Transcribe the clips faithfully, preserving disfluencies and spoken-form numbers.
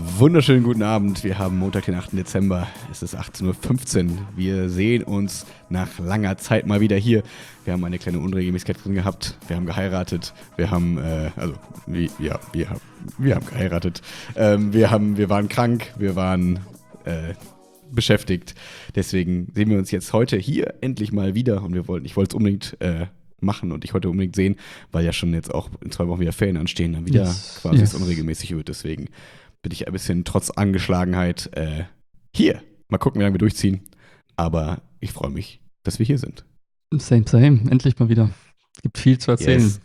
Wunderschönen guten Abend. Wir haben Montag, den achten Dezember. Es ist achtzehn Uhr fünfzehn. Wir sehen uns nach langer Zeit mal wieder hier. Wir haben eine kleine Unregelmäßigkeit drin gehabt. Wir haben geheiratet. Wir haben, äh, also, wie, ja, wir haben, wir haben geheiratet. Ähm, wir haben, wir waren krank. Wir waren, äh, beschäftigt. Deswegen sehen wir uns jetzt heute hier endlich mal wieder. Und wir wollten, ich wollte es unbedingt, äh, machen und ich heute unbedingt sehen, weil ja schon jetzt auch in zwei Wochen wieder Ferien anstehen, dann wieder yes, quasi yes. es unregelmäßig wird. Deswegen bin ich ein bisschen trotz Angeschlagenheit äh, hier. Mal gucken, wie lange wir durchziehen. Aber ich freue mich, dass wir hier sind. Same, same. Endlich mal wieder. Es gibt viel zu erzählen. Yes.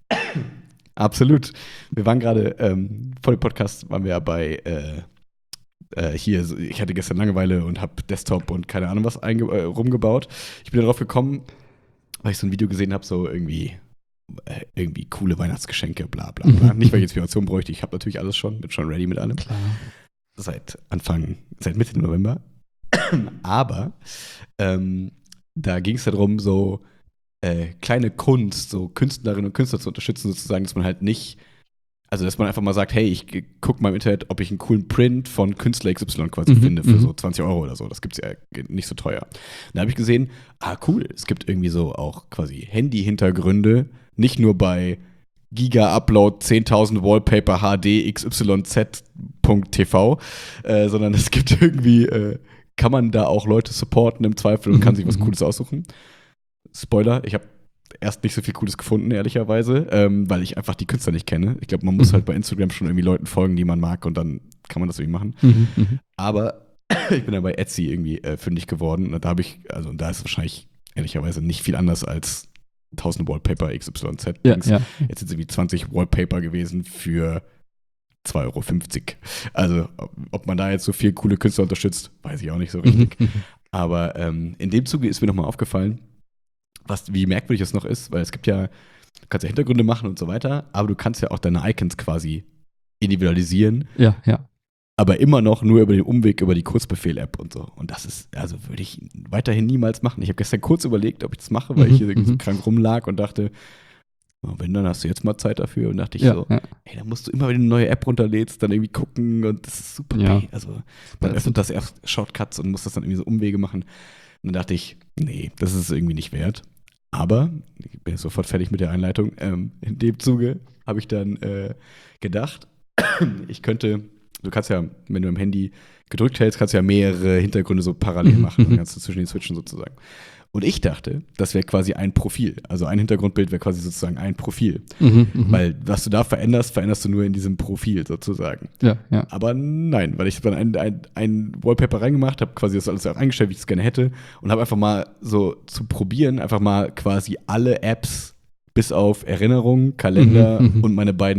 Absolut. Wir waren gerade, ähm, vor dem Podcast waren wir ja bei äh, äh, hier, ich hatte gestern Langeweile und habe Desktop und keine Ahnung was einge- äh, rumgebaut. Ich bin darauf gekommen, weil ich so ein Video gesehen habe, so irgendwie äh, irgendwie coole Weihnachtsgeschenke, bla bla bla. Nicht, weil ich Inspiration bräuchte, ich habe natürlich alles schon, bin schon ready mit allem. Klar. Seit Anfang, seit Mitte November. Aber ähm, da ging es darum, so äh, kleine Kunst, so Künstlerinnen und Künstler zu unterstützen, sozusagen, dass man halt nicht, also dass man einfach mal sagt, hey, ich gucke mal im Internet, ob ich einen coolen Print von Künstler X Y quasi mhm, finde für m- so zwanzig Euro oder so. Das gibt's ja nicht so teuer. Da habe ich gesehen, ah cool, es gibt irgendwie so auch quasi Handy-Hintergründe, nicht nur bei Giga-Upload zehntausend Wallpaper H D X Y Z Punkt T V, äh, sondern es gibt irgendwie, äh, kann man da auch Leute supporten im Zweifel und mhm, kann sich was Cooles aussuchen. Spoiler, ich habe erst nicht so viel Cooles gefunden, ehrlicherweise, ähm, weil ich einfach die Künstler nicht kenne. Ich glaube, man muss mhm. halt bei Instagram schon irgendwie Leuten folgen, die man mag und dann kann man das irgendwie machen. Mhm, mh. Aber ich bin dann bei Etsy irgendwie äh, fündig geworden und da habe ich, also da ist es wahrscheinlich ehrlicherweise nicht viel anders als tausend Wallpaper X Y Z. Ja, ja. Jetzt sind es irgendwie zwanzig Wallpaper gewesen für zwei Euro fünfzig. Also ob man da jetzt so viel coole Künstler unterstützt, weiß ich auch nicht so richtig. Mhm, aber ähm, in dem Zuge ist mir nochmal aufgefallen, was, wie merkwürdig es noch ist, weil es gibt ja, du kannst ja Hintergründe machen und so weiter, aber du kannst ja auch deine Icons quasi individualisieren. Ja, ja. Aber immer noch nur über den Umweg über die Kurzbefehl-App und so. Und das ist, also würde ich weiterhin niemals machen. Ich habe gestern kurz überlegt, ob ich das mache, weil mhm, ich hier irgendwie so krank rumlag und dachte, oh, wenn, dann hast du jetzt mal Zeit dafür. Und dachte ich ja, so, ja. ey, dann musst du immer, wenn du eine neue App runterlädst, dann irgendwie gucken und das ist super. Ja. Also man öffnet das erst Shortcuts und muss das dann irgendwie so Umwege machen. Und dann dachte ich, nee, das ist es irgendwie nicht wert. Aber, ich bin jetzt sofort fertig mit der Einleitung, ähm, in dem Zuge habe ich dann äh, gedacht, ich könnte, du kannst ja, wenn du am Handy gedrückt hältst, kannst du ja mehrere Hintergründe so parallel machen, dann kannst du zwischen den Switchen sozusagen. Und ich dachte, das wäre quasi ein Profil, also ein Hintergrundbild wäre quasi sozusagen ein Profil. Mhm, weil was du da veränderst, veränderst du nur in diesem Profil sozusagen. Ja, ja. Aber nein, weil ich dann ein, ein, ein Wallpaper reingemacht habe, quasi das alles auch eingestellt, wie ich es gerne hätte und habe einfach mal so zu probieren, einfach mal quasi alle Apps bis auf Erinnerungen, Kalender mhm, und meine beiden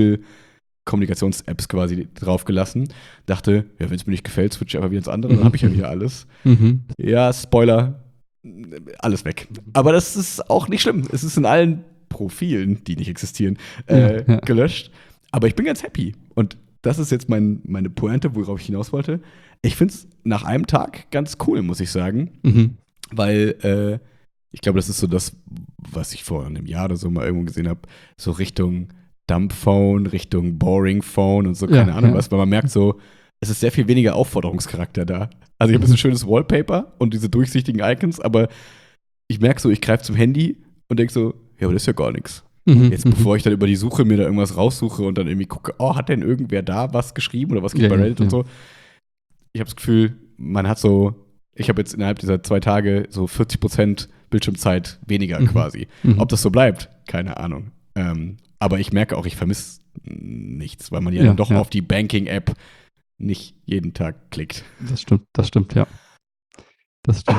Schul-Kommunikations-Apps quasi draufgelassen. Dachte, ja, wenn es mir nicht gefällt, switche ich einfach wieder ins andere, dann habe ich ja wieder alles. Mhm. Ja, Spoiler, alles weg. Aber das ist auch nicht schlimm. Es ist in allen Profilen, die nicht existieren, äh, ja, ja. gelöscht. Aber ich bin ganz happy. Und das ist jetzt mein, meine Pointe, worauf ich hinaus wollte. Ich finde es nach einem Tag ganz cool, muss ich sagen. Mhm. Weil äh, ich glaube, das ist so das, was ich vor einem Jahr oder so mal irgendwo gesehen habe, so Richtung Dumbphone, Richtung Boring Phone und so, keine ja, Ahnung ja. was. Weil man merkt so, es ist sehr viel weniger Aufforderungscharakter da. Also ich habe ein schönes Wallpaper und diese durchsichtigen Icons, aber ich merke so, ich greife zum Handy und denke so, ja, aber das ist ja gar nichts. Mhm, Jetzt, bevor ich dann über die Suche mir da irgendwas raussuche und dann irgendwie gucke, oh, hat denn irgendwer da was geschrieben oder was geht ja, bei Reddit ja, und so. Ich habe das Gefühl, man hat so, ich habe jetzt innerhalb dieser zwei Tage so vierzig Prozent Bildschirmzeit weniger mhm, quasi. Mhm. Ob das so bleibt, keine Ahnung. Ähm, aber ich merke auch, ich vermisse nichts, weil man ja, ja dann doch ja. auf die Banking-App nicht jeden Tag klickt. Das stimmt, das stimmt, ja. Das stimmt.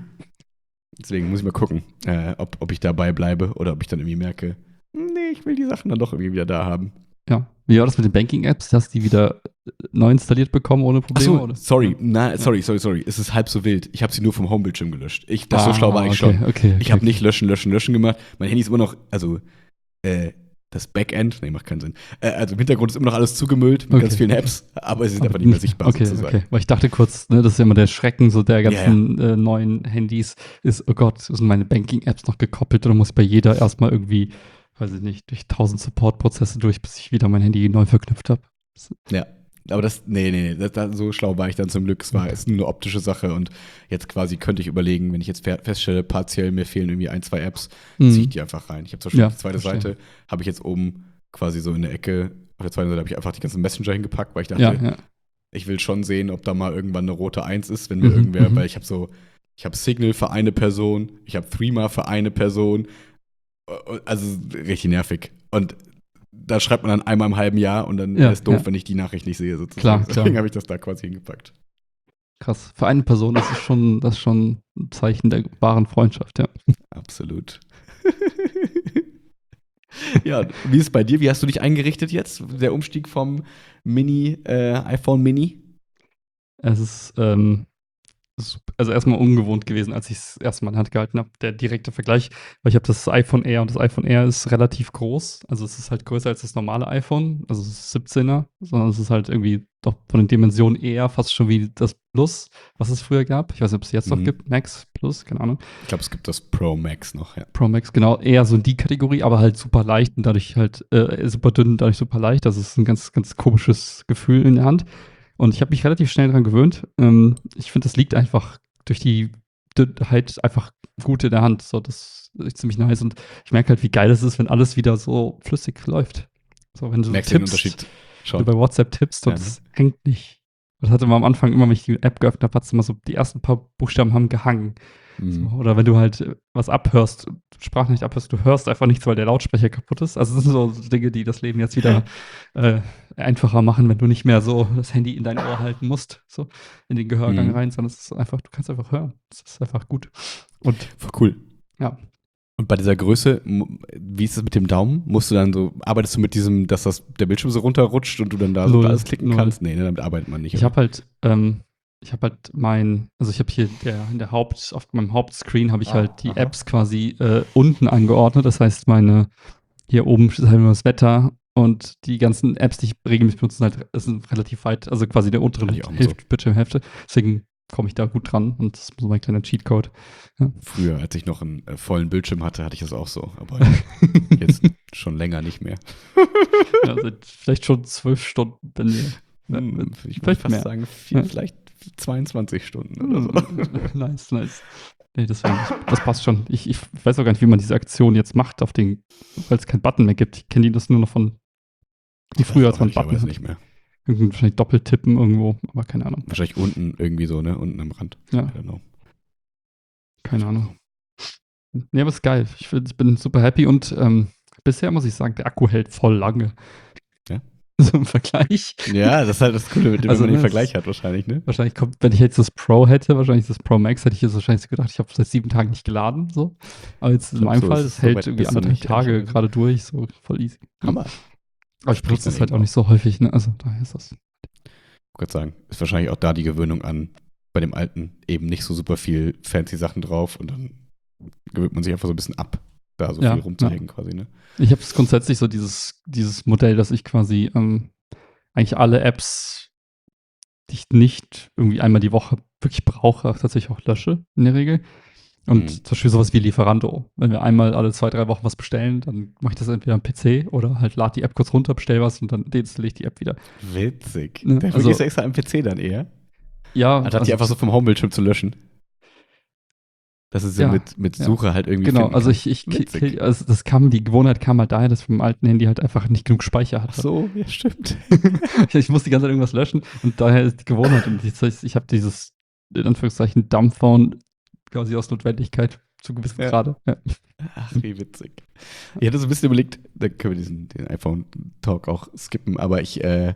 Deswegen muss ich mal gucken, äh, ob, ob ich dabei bleibe oder ob ich dann irgendwie merke, nee, ich will die Sachen dann doch irgendwie wieder da haben. Ja. Wie war das mit den Banking-Apps? Hast du die wieder neu installiert bekommen ohne Probleme? Ach so, sorry, na, sorry, sorry, sorry. Es ist halb so wild. Ich habe sie nur vom Homebildschirm gelöscht. Ich, das ah, so schlau war ich okay, schon. Okay, okay, ich habe okay. nicht löschen, löschen, löschen gemacht. Mein Handy ist immer noch, also, äh, das Backend, nee, macht keinen Sinn. Äh, also im Hintergrund ist immer noch alles zugemüllt mit okay. ganz vielen Apps, aber sie sind einfach nicht mehr sichtbar okay, sozusagen. Okay, weil ich dachte kurz, ne, das ist ja immer der Schrecken so der ganzen ja, ja. Äh, neuen Handys, ist, oh Gott, sind meine Banking-Apps noch gekoppelt oder muss ich bei jeder erstmal irgendwie, weiß ich nicht, durch tausend Support-Prozesse durch, bis ich wieder mein Handy neu verknüpft habe. Ja, Aber das, nee, nee, nee, das, das, so schlau war ich dann zum Glück. Es war ist nur eine optische Sache und jetzt quasi könnte ich überlegen, wenn ich jetzt feststelle, partiell mir fehlen irgendwie ein, zwei Apps, Mhm. ziehe ich die einfach rein. Ich habe zum Beispiel Ja, die zweite verstehe. Seite, habe ich jetzt oben quasi so in der Ecke, auf der zweiten Seite habe ich einfach die ganzen Messenger hingepackt, weil ich dachte, Ja, ja. ich will schon sehen, ob da mal irgendwann eine rote eins ist, wenn mir Mhm, irgendwer, mhm. weil ich habe so, ich habe Signal für eine Person, ich habe Threema für eine Person, also richtig nervig. Und da schreibt man dann einmal im halben Jahr und dann Ja, ist doof, ja. wenn ich die Nachricht nicht sehe, sozusagen. Klar, klar. Deswegen habe ich das da quasi hingepackt. Krass. Für eine Person ist es schon, das ist schon ein Zeichen der wahren Freundschaft, ja. Absolut. Ja, wie ist es bei dir? Wie hast du dich eingerichtet jetzt? Der Umstieg vom Mini, äh, iPhone Mini? Es ist, ähm, sup- also erstmal ungewohnt gewesen, als ich es erstmal in der Hand gehalten habe, der direkte Vergleich, weil ich habe das iPhone Air und das iPhone Air ist relativ groß, also es ist halt größer als das normale iPhone, also es ist siebzehner, sondern es ist halt irgendwie doch von den Dimensionen eher fast schon wie das Plus, was es früher gab. Ich weiß nicht, ob es jetzt noch Mhm. gibt, Max Plus, keine Ahnung. Ich glaube, es gibt das Pro Max noch, ja. Pro Max, genau, eher so in die Kategorie, aber halt super leicht und dadurch halt äh, super dünn, dadurch super leicht. Das ist ein ganz, ganz komisches Gefühl in der Hand. Und ich habe mich relativ schnell daran gewöhnt. Ähm, ich finde, das liegt einfach durch die Dünnheit einfach gut in der Hand. So, das ist ziemlich nice. Und ich merke halt, wie geil es ist, wenn alles wieder so flüssig läuft. So, wenn du Merkst du den tippst, Unterschied wenn du schon? bei WhatsApp tippst und Ja, ne? es hängt nicht. Das hatte man am Anfang immer, wenn ich die App geöffnet habe, hat es immer so, die ersten paar Buchstaben haben gehangen. So, Mhm. oder wenn du halt äh, was abhörst, Sprachnachricht abhörst, du hörst einfach nichts, weil der Lautsprecher kaputt ist. Also das sind so Dinge, die das Leben jetzt wieder äh, einfacher machen, wenn du nicht mehr so das Handy in dein Ohr halten musst, so in den Gehörgang Mhm. rein, sondern es ist einfach, du kannst einfach hören. Es ist einfach gut. Und Voll cool. ja, Und bei dieser Größe, mu- wie ist es mit dem Daumen? Musst du dann so, arbeitest du mit diesem, dass das, der Bildschirm so runterrutscht und du dann da so Null, alles klicken null. kannst? Nee, ne, damit arbeitet man nicht. ich oder? habe halt, ähm, ich habe halt mein, also ich habe hier der, in der Haupt, auf meinem Hauptscreen habe ich Ah, halt die aha. Apps quasi äh, unten angeordnet. Das heißt, meine, hier oben ist halt nur das Wetter und die ganzen Apps, die ich regelmäßig benutze, sind halt sind relativ weit, also quasi der unteren Hatte ich auch mal Hälfte, Bildschirmhälfte. Deswegen komme ich da gut dran und das ist so mein kleiner Cheatcode. Ja. Früher, als ich noch einen äh, vollen Bildschirm hatte, hatte ich das auch so. Aber jetzt schon länger nicht mehr. Ja, seit vielleicht schon zwölf Stunden, wenn wir. Hm, ich würde vielleicht fast mehr. sagen, vier, Ja. vielleicht zweiundzwanzig Stunden oder so. Mm, nice, nice. Nee, deswegen, das passt schon. Ich, ich weiß auch gar nicht, wie man diese Aktion jetzt macht, auf den, weil es keinen Button mehr gibt. Ich kenne die das nur noch von wie früher, als man einen Button Ehrlicherweise hat. nicht mehr. Irgendwie wahrscheinlich doppeltippen irgendwo, aber keine Ahnung. Wahrscheinlich unten irgendwie so, ne? Unten am Rand. Ja. I don't know. Keine Ahnung. Nee, aber ist geil. Ich, find, ich bin super happy und ähm, bisher muss ich sagen, der Akku hält voll lange. Ja? So im Vergleich. Ja, das ist halt das Coole, mit dem Also, man den ne, Vergleich das- hat wahrscheinlich, ne? Wahrscheinlich kommt, wenn ich jetzt das Pro hätte, wahrscheinlich das Pro Max, hätte ich jetzt wahrscheinlich gedacht, ich habe seit sieben Tagen nicht geladen. So. Aber jetzt in glaub, meinem so Fall, ist das es. So hält weit irgendwie bist du anderthalb nicht, Tage ehrlicherweise. gerade durch, so voll easy. Hammer. Aber ich Spricht benutze dann das halt eben auch nicht so häufig, ne? Also daher ist das. Ich würde sagen, ist wahrscheinlich auch da die Gewöhnung an, bei dem alten eben nicht so super viel fancy Sachen drauf und dann gewöhnt man sich einfach so ein bisschen ab, da so Ja, viel rumzuhängen quasi, ne? Ich habe es grundsätzlich so dieses, dieses Modell, dass ich quasi ähm, eigentlich alle Apps, die ich nicht irgendwie einmal die Woche wirklich brauche, auch tatsächlich auch lösche in der Regel. Und Mhm. zum Beispiel sowas wie Lieferando. Wenn wir einmal alle zwei, drei Wochen was bestellen, dann mache ich das entweder am P C oder halt lade die App kurz runter, bestell was und dann deinstalliere ich die App wieder. Witzig. Ne, Dafür also- gehst du extra am P C dann eher, Ja, anstatt die einfach so vom Homebildschirm zu löschen. Das ist ja, Ja, mit, mit ja. Suche halt irgendwie Genau, finden also kannst. ich, ich Witzig. also das kam, die Gewohnheit kam halt daher, dass vom alten Handy halt einfach nicht genug Speicher Ach hatte. so, ja, stimmt. ich, ich muss die ganze Zeit irgendwas löschen und daher ist die Gewohnheit. Und das heißt, ich habe dieses, in Anführungszeichen, Dumbphone quasi aus Notwendigkeit zu gewissem Ja. Grade. Ja. Ach, wie witzig. Ich hatte so ein bisschen überlegt, da können wir diesen den iPhone-Talk auch skippen, aber ich äh,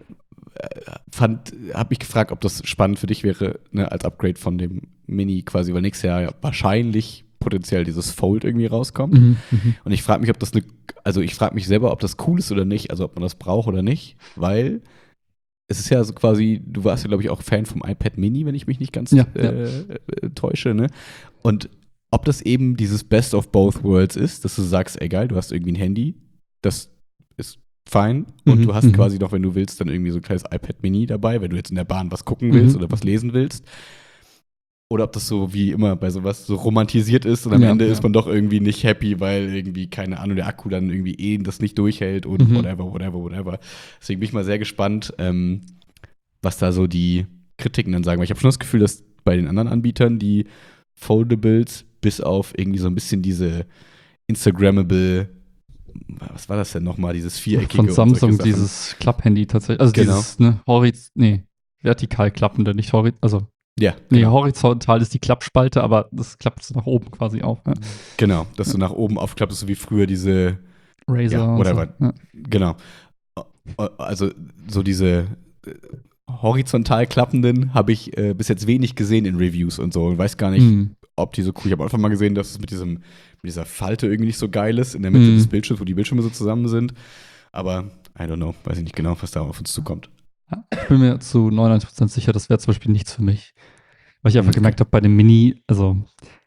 fand, habe mich gefragt, ob das spannend für dich wäre, ne, als Upgrade von dem Mini quasi, weil nächstes Jahr ja wahrscheinlich potenziell dieses Fold irgendwie rauskommt. Mhm, mhm. Und ich frage mich, ob das eine, also ich frage mich selber, ob das cool ist oder nicht, also ob man das braucht oder nicht, weil es ist ja so quasi, du warst ja, glaube ich, auch Fan vom iPad Mini, wenn ich mich nicht ganz Ja, äh, äh, täusche, ne? Und ob das eben dieses Best of both worlds ist, dass du sagst, egal, du hast irgendwie ein Handy, das ist fein und Mhm, du hast mhm. quasi noch, wenn du willst, dann irgendwie so ein kleines iPad Mini dabei, wenn du jetzt in der Bahn was gucken willst Mhm. oder was lesen willst. oder ob das so wie immer bei sowas so romantisiert ist und am Ja, Ende ja. ist man doch irgendwie nicht happy, weil irgendwie, keine Ahnung, der Akku dann irgendwie eh das nicht durchhält und Mhm. whatever, whatever, whatever. Deswegen bin ich mal sehr gespannt, ähm, was da so die Kritiken dann sagen. Weil ich habe schon das Gefühl, dass bei den anderen Anbietern die Foldables bis auf irgendwie so ein bisschen diese Instagrammable, was war das denn nochmal, dieses viereckige Von und solche Samsung Sachen. dieses Klapphandy tatsächlich. Also Genau. dieses, ne, horiz, nee, vertikal klappende, nicht horizontal, also Ja, nee, genau. horizontal ist die Klappspalte, aber das klappt so nach oben quasi auf. Ja. Genau, dass du nach oben aufklappst, so wie früher diese, Razer ja, und whatever. so. Ja. Genau. Also so diese äh, horizontal klappenden habe ich äh, bis jetzt wenig gesehen in Reviews und so und weiß gar nicht, Mhm. ob die so cool. Ich habe einfach mal gesehen, dass es mit diesem mit dieser Falte irgendwie nicht so geil ist in der Mitte Mhm. des Bildschirms, wo die Bildschirme so zusammen sind. Aber I don't know, weiß ich nicht genau, was da auf uns zukommt. Ja, ich bin mir zu neunundneunzig Prozent sicher, das wäre zum Beispiel nichts für mich. Weil ich einfach Okay. gemerkt habe, bei dem Mini, also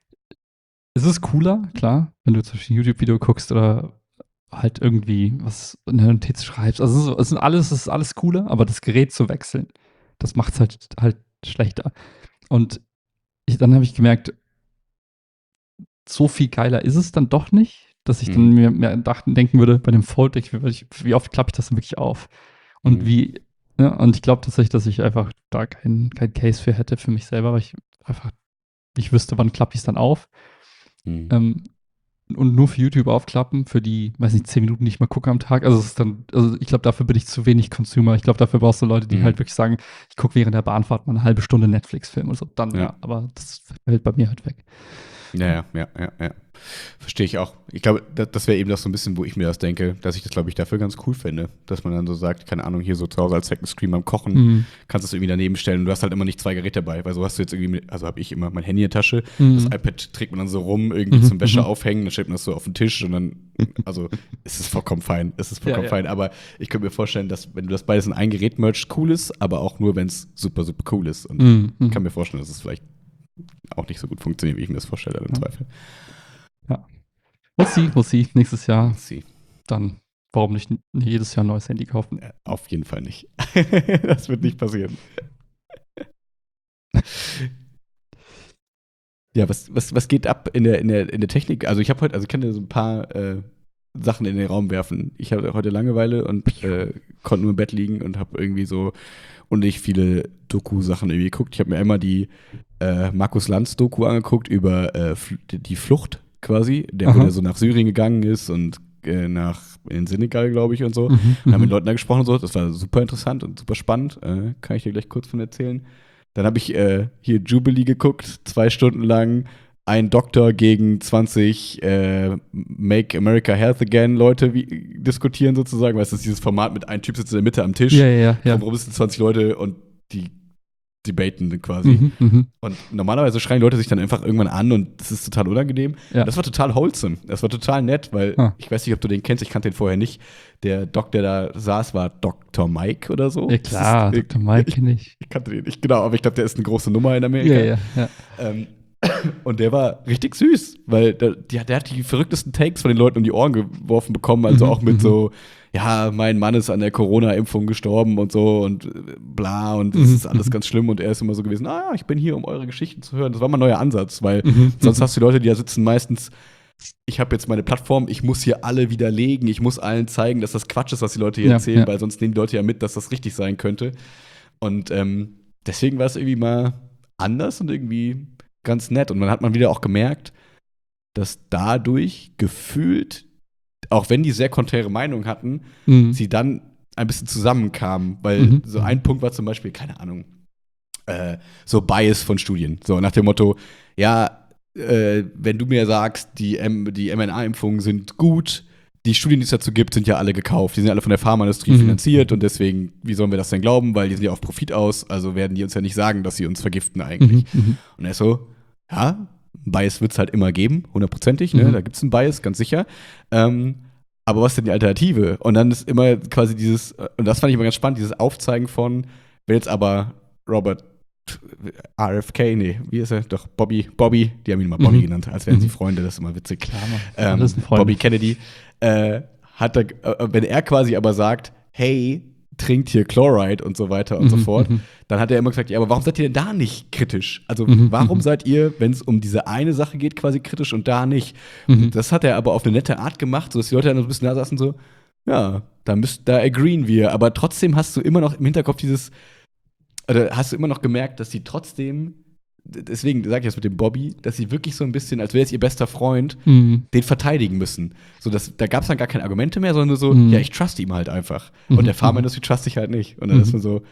es ist cooler, klar, wenn du zum Beispiel ein YouTube-Video guckst oder halt irgendwie was in der Notiz schreibst. Also es ist, es sind alles, es ist alles cooler, aber das Gerät zu wechseln, das macht es halt, halt schlechter. Und ich, dann habe ich gemerkt, so viel geiler ist es dann doch nicht, dass ich dann Mhm. mir mehr dachten, denken würde, bei dem Fold, ich, ich, wie oft klappe ich das denn wirklich auf? Und Mhm. wie, ja, und ich glaube tatsächlich, dass ich einfach da kein, kein Case für hätte für mich selber, weil ich einfach nicht wüsste, wann klappe ich es dann auf. Mhm. Ähm, und nur für YouTube aufklappen, für die, weiß nicht, zehn Minuten, die ich mal gucke am Tag. Also es ist dann, also ich glaube, dafür bin ich zu wenig Consumer. Ich glaube, dafür brauchst du Leute, die Mhm. halt wirklich sagen, ich gucke während der Bahnfahrt mal eine halbe Stunde Netflix-Film oder so. Dann Ja. ja, aber das fällt bei mir halt weg. Ja, ja, ja, ja, ja. Verstehe ich auch. Ich glaube, das, das wäre eben das so ein bisschen, wo ich mir das denke, dass ich das, glaube ich, dafür ganz cool finde. Dass man dann so sagt, keine Ahnung, hier so zu Hause als Second Screen beim Kochen, Mhm. kannst du es irgendwie daneben stellen und du hast halt immer nicht zwei Geräte dabei, weil so hast du jetzt irgendwie, mit, also habe ich immer mein Handy in der Tasche, Mhm. das iPad trägt man dann so rum, irgendwie Mhm, zum Wäsche mhm. aufhängen, dann stellt man das so auf den Tisch und dann, also es ist vollkommen fein, es ist vollkommen Ja, ja. fein, aber ich könnte mir vorstellen, dass wenn du das beides in ein Gerät mergst, cool ist, aber auch nur, wenn es super, super cool ist und Mhm. ich kann mir vorstellen, dass es vielleicht auch nicht so gut funktioniert, wie ich mir das vorstelle, im Ja. Zweifel. We'll see, we'll see. Nächstes Jahr Let's see. dann, warum nicht jedes Jahr ein neues Handy kaufen? Äh, Auf jeden Fall nicht. Das wird nicht passieren. Ja, was, was, was geht ab in der, in der, in der Technik? Also ich habe heute, also ich kann dir so ein paar äh, Sachen in den Raum werfen. Ich hatte heute Langeweile und äh, konnte nur im Bett liegen und habe irgendwie so unendlich viele Doku-Sachen irgendwie geguckt. Ich habe mir einmal die äh, Markus Lanz-Doku angeguckt über äh, Fl- die Flucht quasi, der, wo Aha. der so nach Syrien gegangen ist und äh, nach in den Senegal, glaube ich, und so. Mhm, Und haben mit mhm. Leuten da gesprochen und so. Das war super interessant und super spannend. Äh, kann ich dir gleich kurz von erzählen. Dann habe ich äh, hier Jubilee geguckt, zwei Stunden lang. Ein Doktor gegen zwanzig äh, Make America Health Again Leute wie, diskutieren sozusagen. Weißt du, das ist dieses Format mit einem Typ sitzt in der Mitte am Tisch. Ja, ja, ja. ja. Drumherum sitzen zwanzig Leute und die debaten quasi. Mhm, mhm. Und normalerweise schreien Leute sich dann einfach irgendwann an und das ist total unangenehm. Ja. Das war total wholesome. Das war total nett, weil Ah. ich weiß nicht, ob du den kennst, ich kannte den vorher nicht. Der Doc, der da saß, war Doktor Mike oder so. Ja, klar, Das ist- Doktor Mike Ich, kenne ich. ich kannte den nicht, genau, aber ich glaube, der ist eine große Nummer in Amerika. Ja, ja, ja. Ähm, und der war richtig süß, weil der, der, der hat die verrücktesten Takes von den Leuten um die Ohren geworfen bekommen, also Mhm, auch mit mhm. so, ja, mein Mann ist an der Corona-Impfung gestorben und so und äh, bla und das Mhm, ist alles mhm. ganz schlimm und er ist immer so gewesen, ah ja, ich bin hier, um eure Geschichten zu hören. Das war mal ein neuer Ansatz, weil Mhm, sonst mhm. hast du die Leute, die da sitzen, meistens, ich habe jetzt meine Plattform, ich muss hier alle widerlegen, ich muss allen zeigen, dass das Quatsch ist, was die Leute hier Ja, erzählen, ja. weil sonst nehmen die Leute ja mit, dass das richtig sein könnte. Und ähm, deswegen war es irgendwie mal anders und irgendwie ganz nett. Und dann hat man wieder auch gemerkt, dass dadurch gefühlt, auch wenn die sehr konträre Meinungen hatten, Mhm. sie dann ein bisschen zusammenkamen. Weil Mhm. so ein Punkt war zum Beispiel, keine Ahnung, äh, so Bias von Studien. So nach dem Motto, ja, äh, wenn du mir sagst, die, M- die M N A-Impfungen sind gut, die Studien, die es dazu gibt, sind ja alle gekauft. Die sind ja alle von der Pharmaindustrie Mhm. finanziert und deswegen, wie sollen wir das denn glauben? Weil die sind ja auf Profit aus, also werden die uns ja nicht sagen, dass sie uns vergiften eigentlich. Mhm. Mhm. Und er ist so, ja, Bias wird es halt immer geben, hundertprozentig, ne? Mhm. Da gibt es einen Bias, ganz sicher. Ähm, aber was ist denn die Alternative? Und dann ist immer quasi dieses, und das fand ich immer ganz spannend, dieses Aufzeigen von, wenn jetzt aber Robert R F K, nee, wie ist er? Doch, Bobby, Bobby, die haben ihn immer Bobby Mhm. genannt, als wären sie Mhm. Freunde, das ist immer witzig. Klar, Mann. Ähm, Alles ein Freund. Bobby Kennedy, äh, hat er, äh, wenn er quasi aber sagt, hey, trinkt hier Chloride und so weiter und mhm, so fort. Mhm. Dann hat er immer gesagt, ja, aber warum seid ihr denn da nicht kritisch? Also Mhm, warum mhm. seid ihr, wenn es um diese eine Sache geht, quasi kritisch und da nicht? Mhm. Und das hat er aber auf eine nette Art gemacht, sodass die Leute dann so ein bisschen da saßen so, ja, da, müsst, da agreeen wir. Aber trotzdem hast du immer noch im Hinterkopf dieses, oder hast du immer noch gemerkt, dass sie trotzdem, deswegen sage ich das mit dem Bobby, dass sie wirklich so ein bisschen, als wäre es ihr bester Freund, Mhm. den verteidigen müssen. So, dass, da gab es dann gar keine Argumente mehr, sondern nur so, Mhm. ja, ich trust ihm halt einfach. Mhm. Und der Pharmaindustrie trust ich halt nicht. Und dann Mhm. ist man so,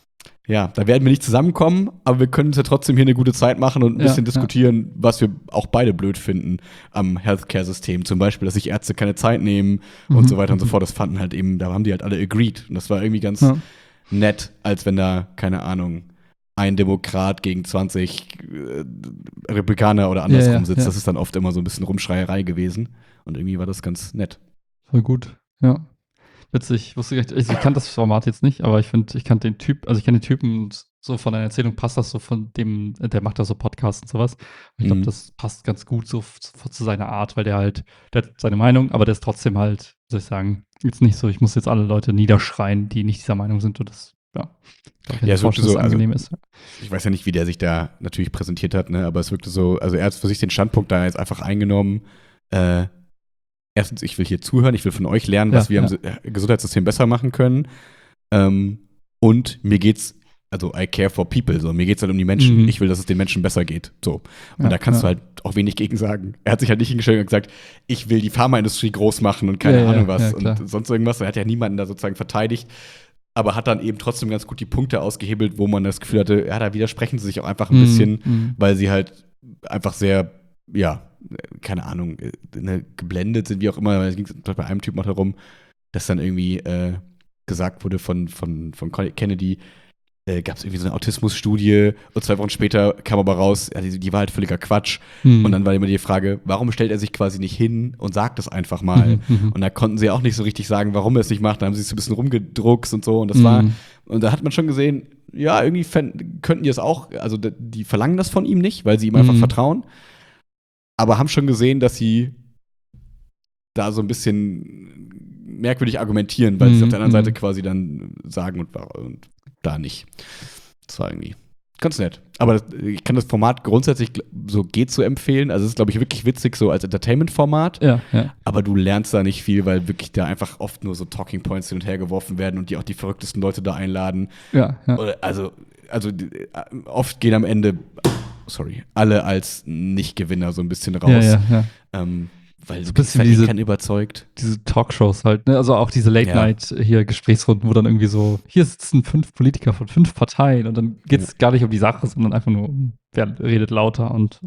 ja, da werden wir nicht zusammenkommen, aber wir können uns ja trotzdem hier eine gute Zeit machen und ein Ja, bisschen ja. diskutieren, was wir auch beide blöd finden am Healthcare-System. Zum Beispiel, dass sich Ärzte keine Zeit nehmen und Mhm. so weiter und so Mhm. fort. Das fanden halt eben, da haben die halt alle agreed. Und das war irgendwie ganz Ja. nett, als wenn da, keine Ahnung, ein Demokrat gegen zwanzig äh, Republikaner oder andersrum Ja, ja, sitzt. ja. Das ist dann oft immer so ein bisschen Rumschreierei gewesen. Und irgendwie war das ganz nett. Voll gut, ja. Witzig, ich wusste gar nicht, also ich kannte das Format jetzt nicht, aber ich finde, ich kannte den Typ, also ich kenne den Typen und so von der Erzählung passt das so von dem, der macht da so Podcasts und sowas. Ich glaube, Mhm. das passt ganz gut so f- zu seiner Art, weil der halt, der hat seine Meinung, aber der ist trotzdem halt, wie soll ich sagen, jetzt nicht so, ich muss jetzt alle Leute niederschreien, die nicht dieser Meinung sind und das, ja, kann ich mir Ja, es wirkte vorstellen, dass so, es also angenehm ist. ich weiß ja nicht, wie der sich da natürlich präsentiert hat, ne? Aber es wirkte so, also er hat für sich den Standpunkt da jetzt einfach eingenommen, äh, erstens, ich will hier zuhören, ich will von euch lernen, was Ja, wir ja. am Si- Gesundheitssystem besser machen können. Ähm, und mir geht's, also I care for people, so, mir geht's halt um die Menschen. Mhm. Ich will, dass es den Menschen besser geht. So. Und Ja, da kannst ja. du halt auch wenig gegen sagen. Er hat sich halt nicht hingestellt und gesagt, ich will die Pharmaindustrie groß machen und keine Ja, ja, Ahnung was ja, klar. und sonst irgendwas. Er hat ja niemanden da sozusagen verteidigt, aber hat dann eben trotzdem ganz gut die Punkte ausgehebelt, wo man das Gefühl hatte, ja, da widersprechen sie sich auch einfach ein Mhm, bisschen, mhm. weil sie halt einfach sehr, ja, keine Ahnung, äh, ne, geblendet sind, wie auch immer. Es ging bei einem Typ noch darum, dass dann irgendwie äh, gesagt wurde von, von, von Kennedy, äh, gab es irgendwie so eine Autismusstudie und zwei Wochen später kam aber raus, ja, die, die war halt völliger Quatsch. Mhm. Und dann war immer die Frage, warum stellt er sich quasi nicht hin und sagt es einfach mal? Mhm, mhm. Und da konnten sie auch nicht so richtig sagen, warum er es nicht macht. Da haben sie sich so ein bisschen rumgedruckst und so. Und das war, Mhm. und da hat man schon gesehen, ja, irgendwie fänd, könnten die es auch, also d- die verlangen das von ihm nicht, weil sie ihm einfach Mhm. vertrauen. Aber haben schon gesehen, dass sie da so ein bisschen merkwürdig argumentieren, weil sie es auf der anderen Mhm. Seite quasi dann sagen und, und da nicht. Das war irgendwie ganz nett. Aber das, ich kann das Format grundsätzlich gl- so geht zu empfehlen. Also es ist, glaube ich, wirklich witzig so als Entertainment-Format. Ja, ja. Aber du lernst da nicht viel, weil wirklich da einfach oft nur so Talking Points hin und her geworfen werden und die auch die verrücktesten Leute da einladen. Ja, ja. Oder, also, also die, äh, oft gehen am Ende, sorry, alle als Nicht-Gewinner so ein bisschen raus. Ja, ja, ja. Ähm, weil So ein du bisschen halt wie diese- keinen überzeugt. Diese Talkshows halt, ne? Also auch diese Late-Night hier Gesprächsrunden, wo dann irgendwie so, hier sitzen fünf Politiker von fünf Parteien und dann geht es gar nicht um die Sache, sondern einfach nur um, wer redet lauter und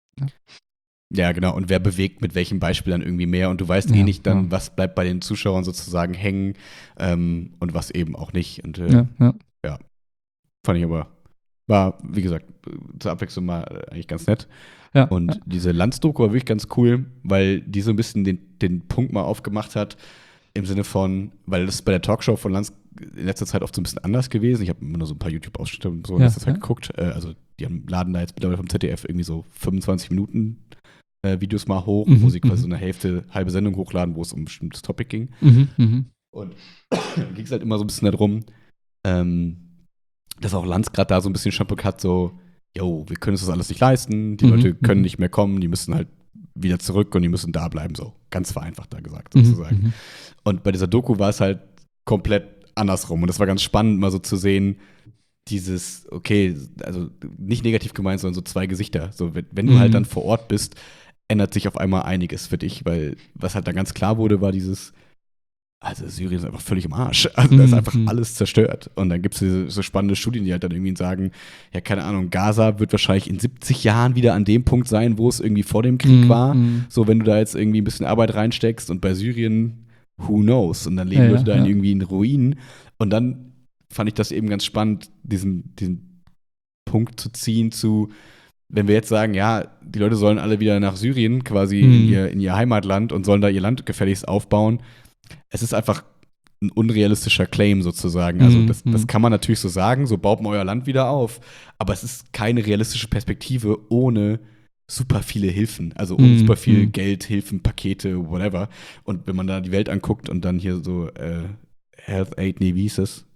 Ja, genau. Und wer bewegt mit welchem Beispiel dann irgendwie mehr? Und du weißt Ja, eh nicht dann, ja. was bleibt bei den Zuschauern sozusagen hängen ähm, und was eben auch nicht. Und äh, ja, ja. fand ich aber, war, wie gesagt, zur Abwechslung mal äh, eigentlich ganz nett. ja. Und ja. diese Landsdoku war wirklich ganz cool, weil die so ein bisschen den, den Punkt mal aufgemacht hat, im Sinne von, weil das ist bei der Talkshow von Lanz in letzter Zeit oft so ein bisschen anders gewesen. Ich habe immer nur so ein paar YouTube-Ausschnitte und so in Ja, letzter Zeit ja. geguckt. Äh, also die haben, laden da jetzt mittlerweile vom Z D F irgendwie so fünfundzwanzig Minuten äh, Videos mal hoch, Mhm, wo sie quasi mhm. so eine Hälfte, halbe Sendung hochladen, wo es um ein bestimmtes Topic ging. Mhm, mhm. Und dann ging es halt immer so ein bisschen darum, ähm, dass auch Lanz gerade da so ein bisschen Schampuk hat, so, yo, wir können uns das alles nicht leisten, die Mhm, Leute können mhm. nicht mehr kommen, die müssen halt wieder zurück und die müssen da bleiben, so. Ganz vereinfacht da gesagt, Mhm, sozusagen. mhm. Und bei dieser Doku war es halt komplett andersrum. Und das war ganz spannend, mal so zu sehen, dieses, okay, also nicht negativ gemeint, sondern so zwei Gesichter. So, wenn, wenn du Mhm. halt dann vor Ort bist, ändert sich auf einmal einiges für dich, weil was halt da ganz klar wurde, war dieses, also Syrien ist einfach völlig im Arsch. Also da ist Mhm, einfach mhm. alles zerstört. Und dann gibt es diese, so spannende Studien, die halt dann irgendwie sagen, ja, keine Ahnung, Gaza wird wahrscheinlich in siebzig Jahren wieder an dem Punkt sein, wo es irgendwie vor dem Krieg Mhm, war. mhm. So, wenn du da jetzt irgendwie ein bisschen Arbeit reinsteckst und bei Syrien, who knows? Und dann leben Ja, Leute ja, da in ja. irgendwie in Ruinen. Und dann fand ich das eben ganz spannend, diesen, diesen Punkt zu ziehen zu, wenn wir jetzt sagen, ja, die Leute sollen alle wieder nach Syrien, quasi Mhm. in, ihr, in ihr Heimatland und sollen da ihr Land gefälligst aufbauen. Es ist einfach ein unrealistischer Claim sozusagen. Also Mhm, das, das mhm. kann man natürlich so sagen, so baut man euer Land wieder auf. Aber es ist keine realistische Perspektive ohne super viele Hilfen. Also ohne Mhm, super viel mhm. Geld, Hilfen, Pakete, whatever. Und wenn man da die Welt anguckt und dann hier so äh, Health Aid, nee, wie hieß das?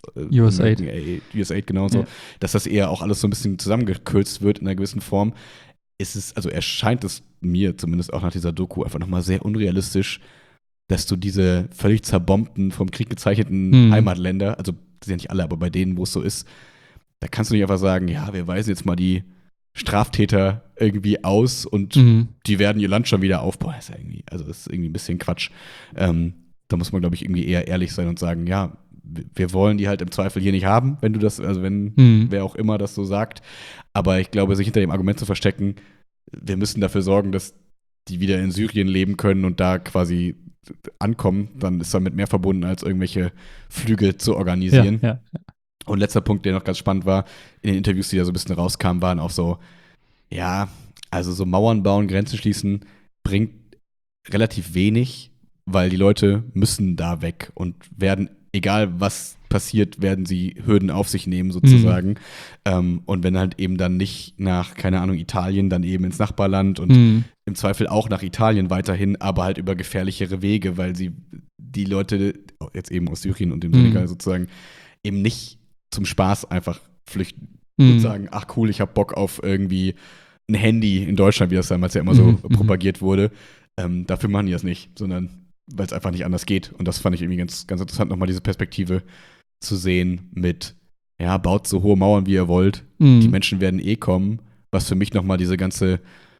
äh, U S A I D. U S A I D genauso, ja. Dass das eher auch alles so ein bisschen zusammengekürzt wird in einer gewissen Form, ist es, also erscheint es mir zumindest auch nach dieser Doku einfach nochmal sehr unrealistisch, dass du diese völlig zerbombten, vom Krieg gezeichneten mhm. Heimatländer, also das sind ja nicht alle, aber bei denen, wo es so ist, da kannst du nicht einfach sagen, ja, wir weisen jetzt mal die Straftäter irgendwie aus und mhm. die werden ihr Land schon wieder aufbauen. Das ist ja irgendwie, also das ist irgendwie ein bisschen Quatsch. Ähm, da muss man, glaube ich, irgendwie eher ehrlich sein und sagen, ja, wir wollen die halt im Zweifel hier nicht haben, wenn du das, also wenn mhm. wer auch immer das so sagt. Aber ich glaube, sich hinter dem Argument zu verstecken, wir müssen dafür sorgen, dass die wieder in Syrien leben können und da quasi ankommen, dann ist damit mehr verbunden, als irgendwelche Flüge zu organisieren. Ja, ja, ja. Und letzter Punkt, der noch ganz spannend war, in den Interviews, die da so ein bisschen rauskamen, waren auch so, ja, also so Mauern bauen, Grenzen schließen, bringt relativ wenig, weil die Leute müssen da weg und werden, egal was passiert, werden sie Hürden auf sich nehmen sozusagen. Mhm. Ähm, und wenn halt eben dann nicht nach, keine Ahnung, Italien, dann eben ins Nachbarland und mhm. im Zweifel auch nach Italien weiterhin, aber halt über gefährlichere Wege, weil sie die Leute, jetzt eben aus Syrien und dem Senegal mhm. sozusagen, eben nicht zum Spaß einfach flüchten mhm. und sagen, ach cool, ich hab Bock auf irgendwie ein Handy in Deutschland, wie das damals ja immer so mhm. propagiert wurde. Ähm, dafür machen die das nicht, sondern weil es einfach nicht anders geht. Und das fand ich irgendwie ganz, ganz interessant, nochmal diese Perspektive zu sehen mit, ja, baut so hohe Mauern, wie ihr wollt. Mhm. Die Menschen werden eh kommen, was für mich nochmal diese ganze,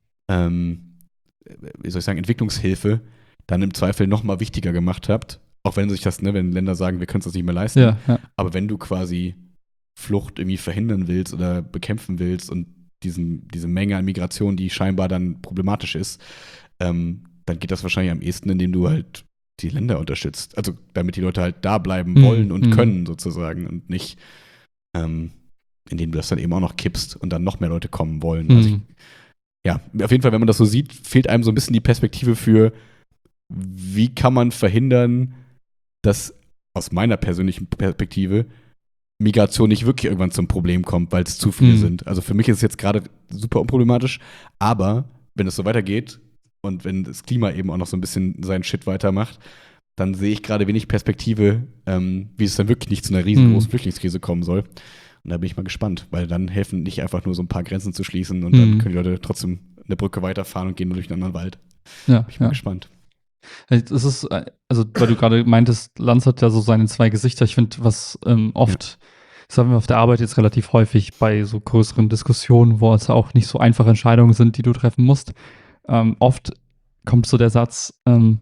ähm, wie soll ich sagen, Entwicklungshilfe dann im Zweifel nochmal wichtiger gemacht habt. Auch wenn sich das, ne, wenn Länder sagen, wir können es das nicht mehr leisten. Ja, ja. Aber wenn du quasi Flucht irgendwie verhindern willst oder bekämpfen willst und diesen, diese Menge an Migration, die scheinbar dann problematisch ist, ähm, dann geht das wahrscheinlich am ehesten, indem du halt die Länder unterstützt. Also damit die Leute halt da bleiben Mhm. wollen und Mhm. können sozusagen und nicht, ähm, indem du das dann eben auch noch kippst und dann noch mehr Leute kommen wollen. Mhm. Also ich, ja, auf jeden Fall, wenn man das so sieht, fehlt einem so ein bisschen die Perspektive für, wie kann man verhindern, dass aus meiner persönlichen Perspektive Migration nicht wirklich irgendwann zum Problem kommt, weil es zu viele Mhm. sind. Also für mich ist es jetzt gerade super unproblematisch, aber wenn es so weitergeht und wenn das Klima eben auch noch so ein bisschen seinen Shit weitermacht, dann sehe ich gerade wenig Perspektive, ähm, wie es dann wirklich nicht zu einer riesengroßen Mhm. Flüchtlingskrise kommen soll. Und da bin ich mal gespannt, weil dann helfen nicht einfach nur so ein paar Grenzen zu schließen und Mhm. dann können die Leute trotzdem eine Brücke weiterfahren und gehen nur durch einen anderen Wald. Ja, Bin ich mal ja. gespannt. Es ist, äh, also weil du gerade meintest, Lanz hat ja so seine zwei Gesichter. Ich finde, was ähm, oft, das haben wir auf der Arbeit jetzt relativ häufig bei so größeren Diskussionen, wo es auch nicht so einfache Entscheidungen sind, die du treffen musst. Ähm, oft kommt so der Satz, ähm,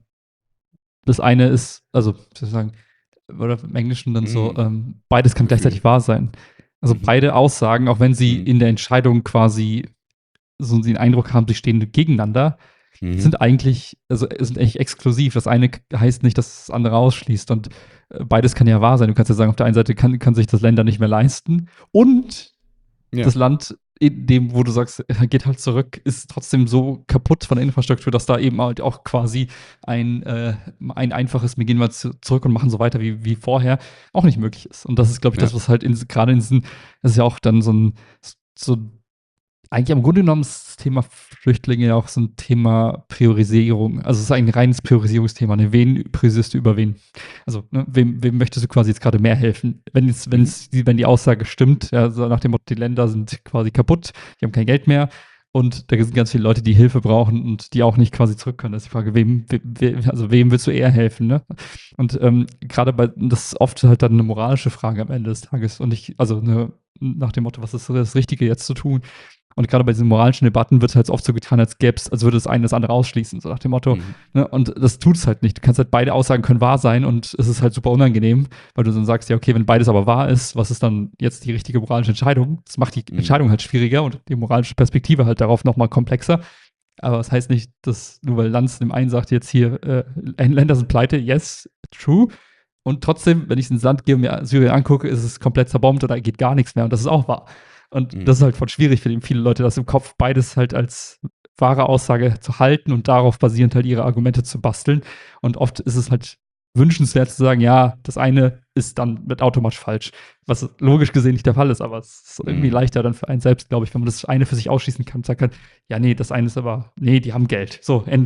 das eine ist, also wie soll ich sagen, oder im Englischen dann so, Mhm. ähm, beides kann Gefühl. gleichzeitig wahr sein. Also Mhm. beide Aussagen, auch wenn sie Mhm. in der Entscheidung quasi so den Eindruck haben, sie stehen gegeneinander, Mhm. sind eigentlich, also sind echt exklusiv. Das eine k- heißt nicht, dass das andere ausschließt. Und äh, beides kann ja wahr sein. Du kannst ja sagen, auf der einen Seite kann, kann sich das Länder nicht mehr leisten und Ja. das Land, in dem, wo du sagst, er geht halt zurück, ist trotzdem so kaputt von der Infrastruktur, dass da eben halt auch quasi ein, äh, ein einfaches, wir gehen mal zu, zurück und machen so weiter wie, wie vorher, auch nicht möglich ist. Und das ist, glaube ich, Ja. das, was halt in, gerade in diesen, das ist ja auch dann so ein, so eigentlich im Grunde genommen ist das Thema Flüchtlinge ja auch so ein Thema Priorisierung. Also es ist ein reines Priorisierungsthema. Ne? Wen priorisierst du über wen? Also ne, wem, wem möchtest du quasi jetzt gerade mehr helfen? Wenn jetzt, wenn es, wenn die Aussage stimmt, ja, so nach dem Motto, die Länder sind quasi kaputt, die haben kein Geld mehr und da sind ganz viele Leute, die Hilfe brauchen und die auch nicht quasi zurück können. Das ist die Frage, wem, we, also wem willst du eher helfen? Ne? Und ähm, gerade bei, das ist oft halt dann eine moralische Frage am Ende des Tages und nicht, also eine, nach dem Motto, was ist das Richtige jetzt zu tun? Und gerade bei diesen moralischen Debatten wird es halt oft so getan, als gäbe es, als würde das eine das andere ausschließen, so nach dem Motto. Mhm. Ne? Und das tut es halt nicht. Du kannst halt beide Aussagen können wahr sein und es ist halt super unangenehm, weil du dann sagst, ja, okay, wenn beides aber wahr ist, was ist dann jetzt die richtige moralische Entscheidung? Das macht die Mhm. Entscheidung halt schwieriger und die moralische Perspektive halt darauf nochmal komplexer. Aber das heißt nicht, dass nur weil Lanz dem einen sagt, jetzt hier, äh, Länder sind pleite, yes, true. Und trotzdem, wenn ich ins Land gehe und mir Syrien angucke, ist es komplett zerbombt oder geht gar nichts mehr. Und das ist auch wahr. Und Mhm. das ist halt voll schwierig für die, viele Leute, das im Kopf beides halt als wahre Aussage zu halten und darauf basierend halt ihre Argumente zu basteln. Und oft ist es halt wünschenswert zu sagen, ja, das eine ist dann mit automatisch falsch, was logisch gesehen nicht der Fall ist, aber es ist irgendwie Mhm. leichter dann für einen selbst, glaube ich, wenn man das eine für sich ausschließen kann und sagen kann, ja, nee, das eine ist aber, nee, die haben Geld. So, Ende.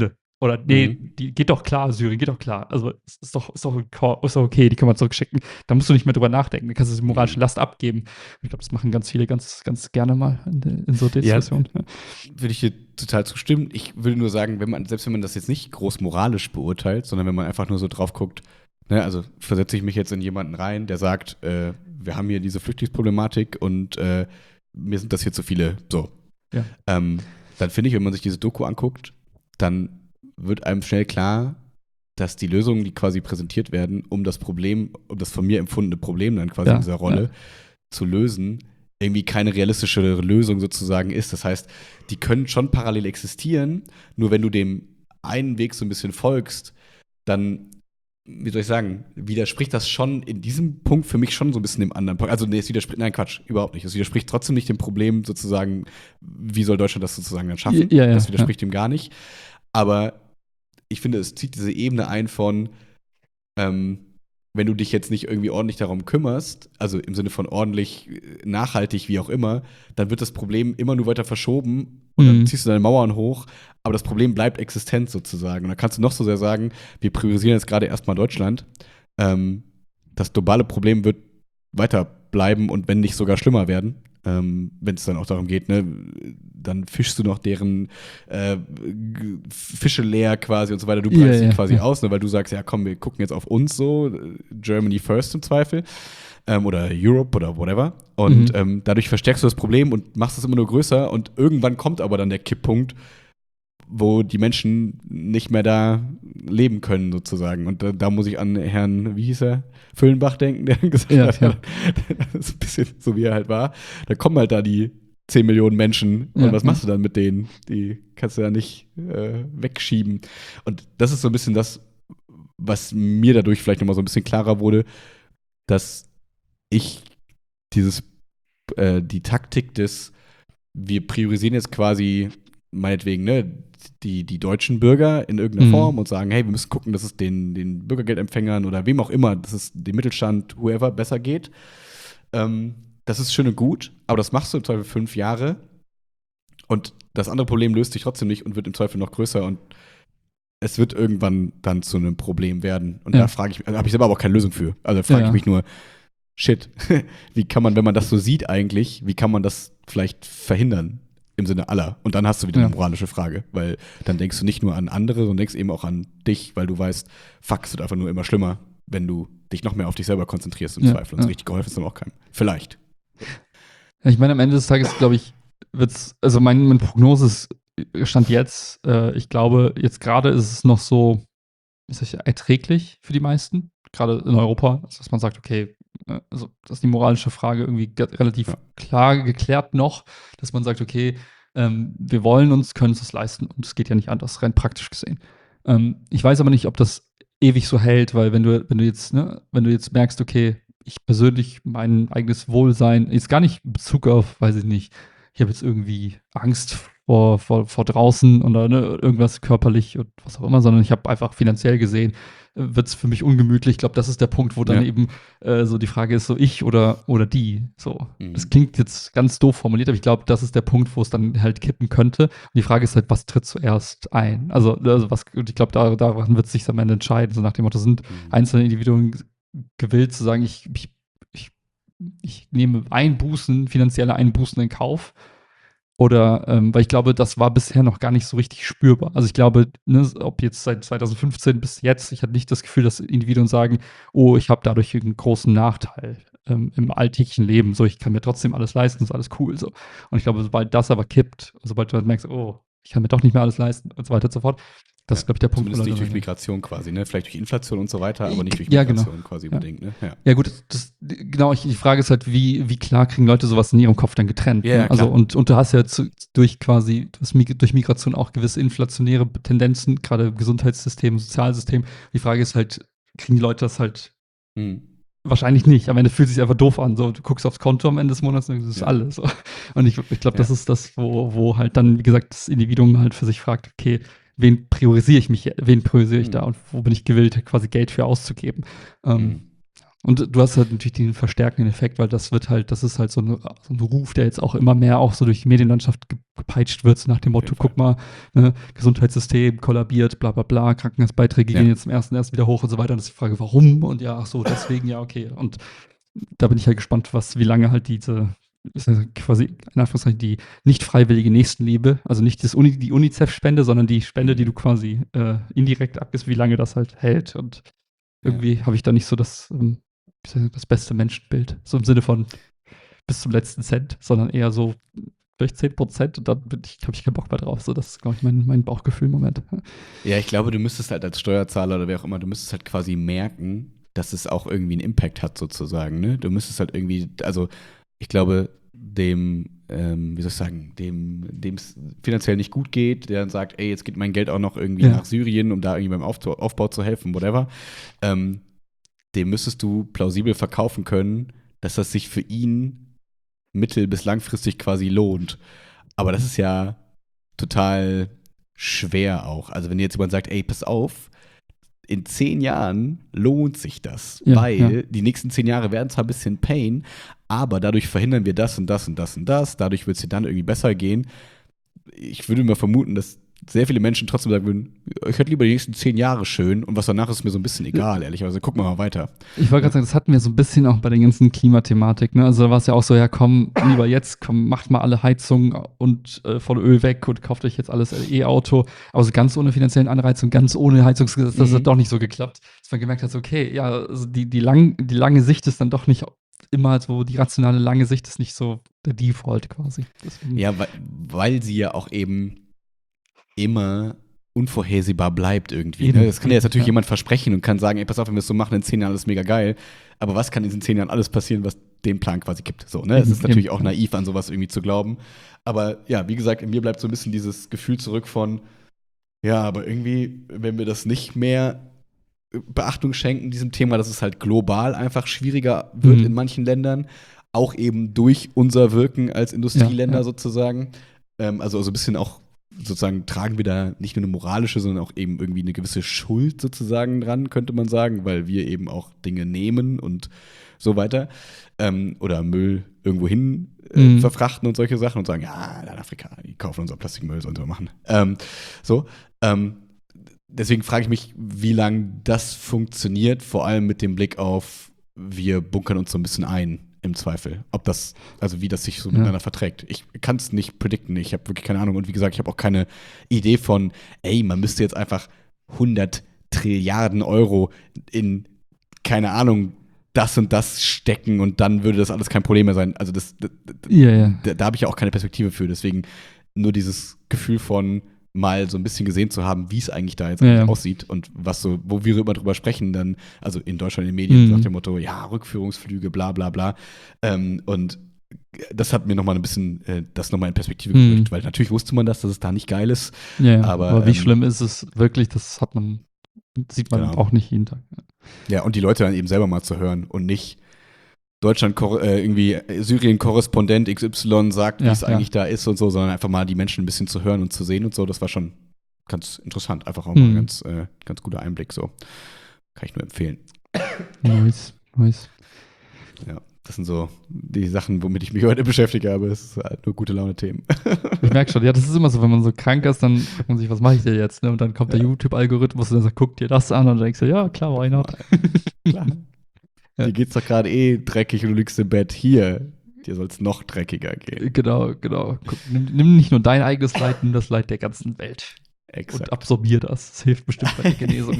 Oder nee, Mhm. die geht doch klar, Syrien, geht doch klar. Also es ist doch, ist doch, ist doch okay, die können wir zurückschicken. Da musst du nicht mehr drüber nachdenken. Da kannst du die moralische Mhm. Last abgeben. Ich glaube, das machen ganz viele ganz, ganz gerne mal in, in so Ja, Diskussionen. Ja. würde ich dir total zustimmen. Ich würde nur sagen, wenn man, selbst wenn man das jetzt nicht groß moralisch beurteilt, sondern wenn man einfach nur so drauf guckt, ne, also versetze ich mich jetzt in jemanden rein, der sagt, äh, wir haben hier diese Flüchtlingsproblematik und äh, mir sind das hier zu viele, so. Ja. Ähm, dann finde ich, wenn man sich diese Doku anguckt, dann wird einem schnell klar, dass die Lösungen, die quasi präsentiert werden, um das Problem, um das von mir empfundene Problem dann quasi Ja, in dieser Rolle ja. zu lösen, irgendwie keine realistische Lösung sozusagen ist. Das heißt, die können schon parallel existieren, nur wenn du dem einen Weg so ein bisschen folgst, dann, wie soll ich sagen, widerspricht das schon in diesem Punkt für mich schon so ein bisschen dem anderen Punkt. Also, nee, es widerspricht, nein, Quatsch, überhaupt nicht. Es widerspricht trotzdem nicht dem Problem sozusagen, wie soll Deutschland das sozusagen dann schaffen? Ja, ja, das widerspricht ja. dem gar nicht. Aber ich finde, es zieht diese Ebene ein von, ähm, wenn du dich jetzt nicht irgendwie ordentlich darum kümmerst, also im Sinne von ordentlich, nachhaltig, wie auch immer, dann wird das Problem immer nur weiter verschoben und dann Mhm. ziehst du deine Mauern hoch, aber das Problem bleibt existent sozusagen. Und dann kannst du noch so sehr sagen, wir priorisieren jetzt gerade erstmal Deutschland. Ähm, das globale Problem wird weiter bleiben und wenn nicht sogar schlimmer werden. Ähm, wenn es dann auch darum geht, ne, dann fischst du noch deren äh, G- Fische leer quasi und so weiter. Du Ja, breitest ja, die quasi ja. aus, ne, weil du sagst, ja komm, wir gucken jetzt auf uns so, äh, Germany first im Zweifel ähm, oder Europe oder whatever. Und Mhm. ähm, dadurch verstärkst du das Problem und machst es immer nur größer und irgendwann kommt aber dann der Kipppunkt, wo die Menschen nicht mehr da leben können, sozusagen. Und da, da muss ich an Herrn, wie hieß er, Füllenbach denken, der gesagt Ja, hat, ja. das ist ein bisschen so, wie er halt war. Da kommen halt da die zehn Millionen Menschen und Ja, was ja. machst du dann mit denen? Die kannst du ja nicht äh, wegschieben. Und das ist so ein bisschen das, was mir dadurch vielleicht nochmal so ein bisschen klarer wurde, dass ich dieses, äh, die Taktik des, wir priorisieren jetzt quasi meinetwegen, ne, die, die deutschen Bürger in irgendeiner Mhm. Form und sagen, hey, wir müssen gucken, dass es den, den Bürgergeldempfängern oder wem auch immer, dass es dem Mittelstand, whoever, besser geht. Ähm, das ist schön und gut, aber das machst du im Zweifel fünf Jahre und das andere Problem löst sich trotzdem nicht und wird im Zweifel noch größer und es wird irgendwann dann zu einem Problem werden. Und Ja. da frage ich, also habe ich selber aber auch keine Lösung für. Also da frage Ja, ich ja. mich nur, shit, wie kann man, wenn man das so sieht eigentlich, wie kann man das vielleicht verhindern im Sinne aller? Und dann hast du wieder Ja. eine moralische Frage, weil dann denkst du nicht nur an andere, sondern denkst eben auch an dich, weil du weißt, fuck, es wird einfach nur immer schlimmer, wenn du dich noch mehr auf dich selber konzentrierst im Ja, Zweifel. Und so ja. richtig geholfen ist dann auch keinem. Vielleicht. Ja, ich meine, am Ende des Tages, glaube ich, wird's, also mein, meine Prognose ist, Stand jetzt, äh, ich glaube, jetzt gerade ist es noch so, ist es erträglich für die meisten, gerade in Europa, also dass man sagt, okay, äh, also das ist die moralische Frage irgendwie ge- relativ Ja. klar geklärt noch, dass man sagt, okay, ähm, wir wollen uns, können uns das leisten und es geht ja nicht anders, rein praktisch gesehen. Ähm, ich weiß aber nicht, ob das ewig so hält, weil wenn du, wenn du jetzt, ne, wenn du jetzt merkst, okay, ich persönlich, mein eigenes Wohlsein, jetzt gar nicht in Bezug auf, weiß ich nicht, ich habe jetzt irgendwie Angst vor, vor, vor draußen oder ne, irgendwas körperlich und was auch immer, sondern ich habe einfach finanziell gesehen, wird es für mich ungemütlich. Ich glaube, das ist der Punkt, wo dann Ja. eben äh, so die Frage ist, so ich oder, oder die. So. Mhm. Das klingt jetzt ganz doof formuliert, aber ich glaube, das ist der Punkt, wo es dann halt kippen könnte. Und die Frage ist halt, was tritt zuerst ein? Also, also was, und ich glaube, da, daran wird es sich am Ende entscheiden. So nach dem Motto, sind Mhm. einzelne Individuen gewillt zu sagen, ich, ich, ich, ich nehme Einbußen, finanzielle Einbußen in Kauf. Oder, ähm, weil ich glaube, das war bisher noch gar nicht so richtig spürbar. Also ich glaube, ne, ob jetzt seit zwanzig fünfzehn bis jetzt, ich hatte nicht das Gefühl, dass Individuen sagen, oh, ich habe dadurch einen großen Nachteil ähm, im alltäglichen Leben. So, ich kann mir trotzdem alles leisten, ist alles cool. So. Und ich glaube, sobald das aber kippt, sobald du halt merkst, oh, ich kann mir doch nicht mehr alles leisten und so weiter und so fort, das ist, glaube ich, der Punkt. Zumindest wo nicht Leute durch sagen, Migration quasi, ne? Vielleicht durch Inflation und so weiter, aber nicht durch Ja, genau. Migration quasi Ja. bedingt, ne? Ja. Ja, gut, das, genau, ich, die Frage ist halt, wie, wie klar kriegen Leute sowas in ihrem Kopf dann getrennt? Ja, ne? ja, Also, klar. und, und du hast ja zu, durch quasi, du hast Mig- durch Migration auch gewisse inflationäre Tendenzen, gerade im Gesundheitssystem, Sozialsystem. Die Frage ist halt, kriegen die Leute das halt Mhm. wahrscheinlich nicht. Am Ende fühlt es sich einfach doof an. So, du guckst aufs Konto am Ende des Monats und das ist Ja. alles. So. Und ich, ich glaube, das Ja. ist das, wo, wo halt dann, wie gesagt, das Individuum halt für sich fragt, okay, wen priorisiere ich mich, wen priorisiere ich Mhm. da und wo bin ich gewillt, quasi Geld für auszugeben? Ähm, Mhm. Und du hast halt natürlich den verstärkenden Effekt, weil das wird halt, das ist halt so, eine, so ein Ruf, der jetzt auch immer mehr auch so durch die Medienlandschaft gepeitscht wird, so nach dem Motto, guck mal, ne, Gesundheitssystem kollabiert, bla bla bla, Krankenhausbeiträge ja. gehen jetzt im ersten erst wieder hoch und so weiter. Und das ist die Frage, warum? Und ja, ach so, deswegen, ja, okay. Und da bin ich halt gespannt, was, wie lange halt diese, ist ja quasi in Anführungszeichen die nicht freiwillige Nächstenliebe, also nicht das Uni, die UNICEF-Spende, sondern die Spende, die du quasi äh, indirekt abgibst, wie lange das halt hält. Und irgendwie ja. habe ich da nicht so das, ähm, das beste Menschenbild, so im Sinne von bis zum letzten Cent, sondern eher so vielleicht zehn Prozent und dann ich, habe ich keinen Bock mehr drauf. So, das ist, glaube ich, mein, mein Bauchgefühl im Moment. Ja, ich glaube, du müsstest halt als Steuerzahler oder wer auch immer, du müsstest halt quasi merken, dass es auch irgendwie einen Impact hat, sozusagen. Ne? Du müsstest halt irgendwie, also ich glaube, dem, ähm, wie soll ich sagen, dem dem es finanziell nicht gut geht, der dann sagt, ey, jetzt geht mein Geld auch noch irgendwie ja. nach Syrien, um da irgendwie beim Aufbau, Aufbau zu helfen, whatever, ähm, dem müsstest du plausibel verkaufen können, dass das sich für ihn mittel- bis langfristig quasi lohnt. Aber das ist ja total schwer auch. Also wenn jetzt jemand sagt, ey, pass auf, in zehn Jahren lohnt sich das, ja, weil ja. die nächsten zehn Jahre werden zwar ein bisschen Pain, aber dadurch verhindern wir das und das und das und das, dadurch wird es dir dann irgendwie besser gehen. Ich würde mal vermuten, dass sehr viele Menschen trotzdem sagen würden, ich hätte lieber die nächsten zehn Jahre schön und was danach ist mir so ein bisschen egal, ehrlicherweise. Gucken wir mal weiter. Ich wollte gerade sagen, das hatten wir so ein bisschen auch bei der ganzen Klimathematik, ne? Also da war es ja auch so, ja komm, lieber jetzt, komm, macht mal alle Heizungen und äh, von Öl weg und kauft euch jetzt alles E-Auto. Aber so ganz ohne finanziellen Anreiz und ganz ohne Heizungsgesetz, das mhm. hat doch nicht so geklappt. Dass man gemerkt hat, so, okay, ja, also die, die, lang, die lange Sicht ist dann doch nicht immer so, die rationale lange Sicht ist nicht so der Default quasi. Deswegen. Ja, weil, weil sie ja auch eben immer unvorhersehbar bleibt irgendwie. Ne? Das kann ja jetzt natürlich ja. jemand versprechen und kann sagen, ey, pass auf, wenn wir es so machen, in zehn Jahren alles mega geil. Aber was kann in diesen zehn Jahren alles passieren, was den Plan quasi gibt? So, ne? Es ist natürlich auch naiv, an sowas irgendwie zu glauben. Aber ja, wie gesagt, in mir bleibt so ein bisschen dieses Gefühl zurück von, ja, aber irgendwie, wenn wir das nicht mehr Beachtung schenken, diesem Thema, dass es halt global einfach schwieriger wird mhm. in manchen Ländern, auch eben durch unser Wirken als Industrieländer ja, ja. sozusagen. Ähm, also so ein bisschen auch sozusagen tragen wir da nicht nur eine moralische, sondern auch eben irgendwie eine gewisse Schuld sozusagen dran, könnte man sagen, weil wir eben auch Dinge nehmen und so weiter. Ähm, oder Müll irgendwo hin äh, mhm. verfrachten und solche Sachen und sagen, ja, in Afrika, die kaufen unser Plastikmüll, sollen wir machen. Ähm, so, ähm, deswegen frage ich mich, wie lange das funktioniert, vor allem mit dem Blick auf, wir bunkern uns so ein bisschen ein. Im Zweifel. Ob das, also wie das sich so ja. miteinander verträgt. Ich kann es nicht predikten. Ich habe wirklich keine Ahnung. Und wie gesagt, ich habe auch keine Idee von, ey, man müsste jetzt einfach hundert Trilliarden Euro in, keine Ahnung, das und das stecken und dann würde das alles kein Problem mehr sein. Also das, das ja, ja. da, da habe ich ja auch keine Perspektive für. Deswegen nur dieses Gefühl von mal so ein bisschen gesehen zu haben, wie es eigentlich da jetzt ja, eigentlich ja. aussieht und was so, wo wir immer drüber sprechen, dann, also in Deutschland in den Medien, mhm. nach dem Motto, ja, Rückführungsflüge, bla bla bla. Ähm, und das hat mir nochmal ein bisschen äh, das nochmal in Perspektive mhm. gerückt, weil natürlich wusste man das, dass es da nicht geil ist. Ja, aber, aber wie ähm, schlimm ist es wirklich, das hat man, sieht man genau. auch nicht jeden Tag. Ja, und die Leute dann eben selber mal zu hören und nicht Deutschland, äh, irgendwie Syrien-Korrespondent X Y sagt, wie ja, es ja. eigentlich da ist und so, sondern einfach mal die Menschen ein bisschen zu hören und zu sehen und so, das war schon ganz interessant, einfach auch mal ein mhm. ganz, äh, ganz guter Einblick, so. Kann ich nur empfehlen. Nice, nice. Ja, das sind so die Sachen, womit ich mich heute beschäftige, aber es ist halt nur gute Laune-Themen. Ich merke schon, ja, das ist immer so, wenn man so krank ist, dann fragt man sich, was mache ich denn jetzt? Ne? Und dann kommt der ja. YouTube-Algorithmus und dann sagt, guck dir das an und dann denkst du, ja, klar, why not? Klar. Ja. Dir geht's doch gerade eh dreckig und du liegst im Bett. Hier, dir soll es noch dreckiger gehen. Genau, genau. Guck, nimm, nimm nicht nur dein eigenes Leid, nimm das Leid der ganzen Welt. Exakt. Und absorbier das. Das hilft bestimmt bei der Genesung.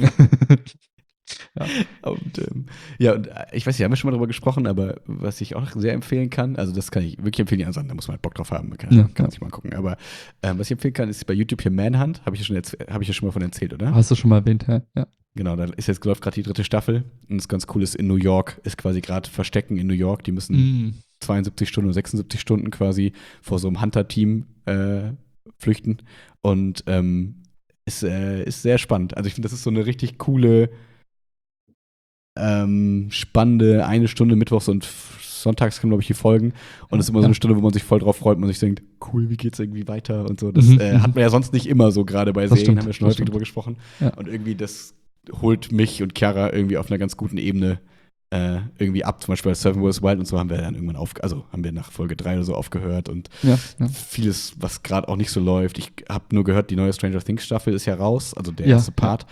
ja. Und, ähm, ja, und ich weiß nicht, haben wir schon mal darüber gesprochen, aber was ich auch sehr empfehlen kann, also das kann ich wirklich empfehlen, die anderen, da muss man halt Bock drauf haben, man kann, ja, kann ja. sich mal gucken. Aber ähm, was ich empfehlen kann, ist bei YouTube hier Manhunt, habe ich, ja schon hab ich ja schon mal von erzählt, oder? Hast du schon mal erwähnt, ja. ja. Genau, da ist jetzt läuft gerade die dritte Staffel und das ganz cool ist, in New York ist quasi gerade Verstecken in New York, die müssen mm. zweiundsiebzig Stunden oder sechsundsiebzig Stunden quasi vor so einem Hunter-Team äh, flüchten und ähm, ist, äh, ist sehr spannend. Also ich finde, das ist so eine richtig coole, ähm, spannende eine Stunde Mittwochs und Sonntags kann, glaube ich, die Folgen. Und es ist immer so eine Stunde, wo man sich voll drauf freut, man sich denkt, cool, wie geht's irgendwie weiter und so. Das mhm, äh, hat man ja sonst nicht immer so, gerade bei das Serien, stimmt, haben wir schon häufig stimmt. drüber gesprochen. Ja. Und irgendwie, das holt mich und Chiara irgendwie auf einer ganz guten Ebene äh, irgendwie ab. Zum Beispiel bei Seven Wars Wild und so haben wir dann irgendwann auf, also haben wir nach Folge drei oder so aufgehört und Ja, ja. vieles, was gerade auch nicht so läuft. Ich habe nur gehört, die neue Stranger Things Staffel ist ja raus, also der Ja, erste Part.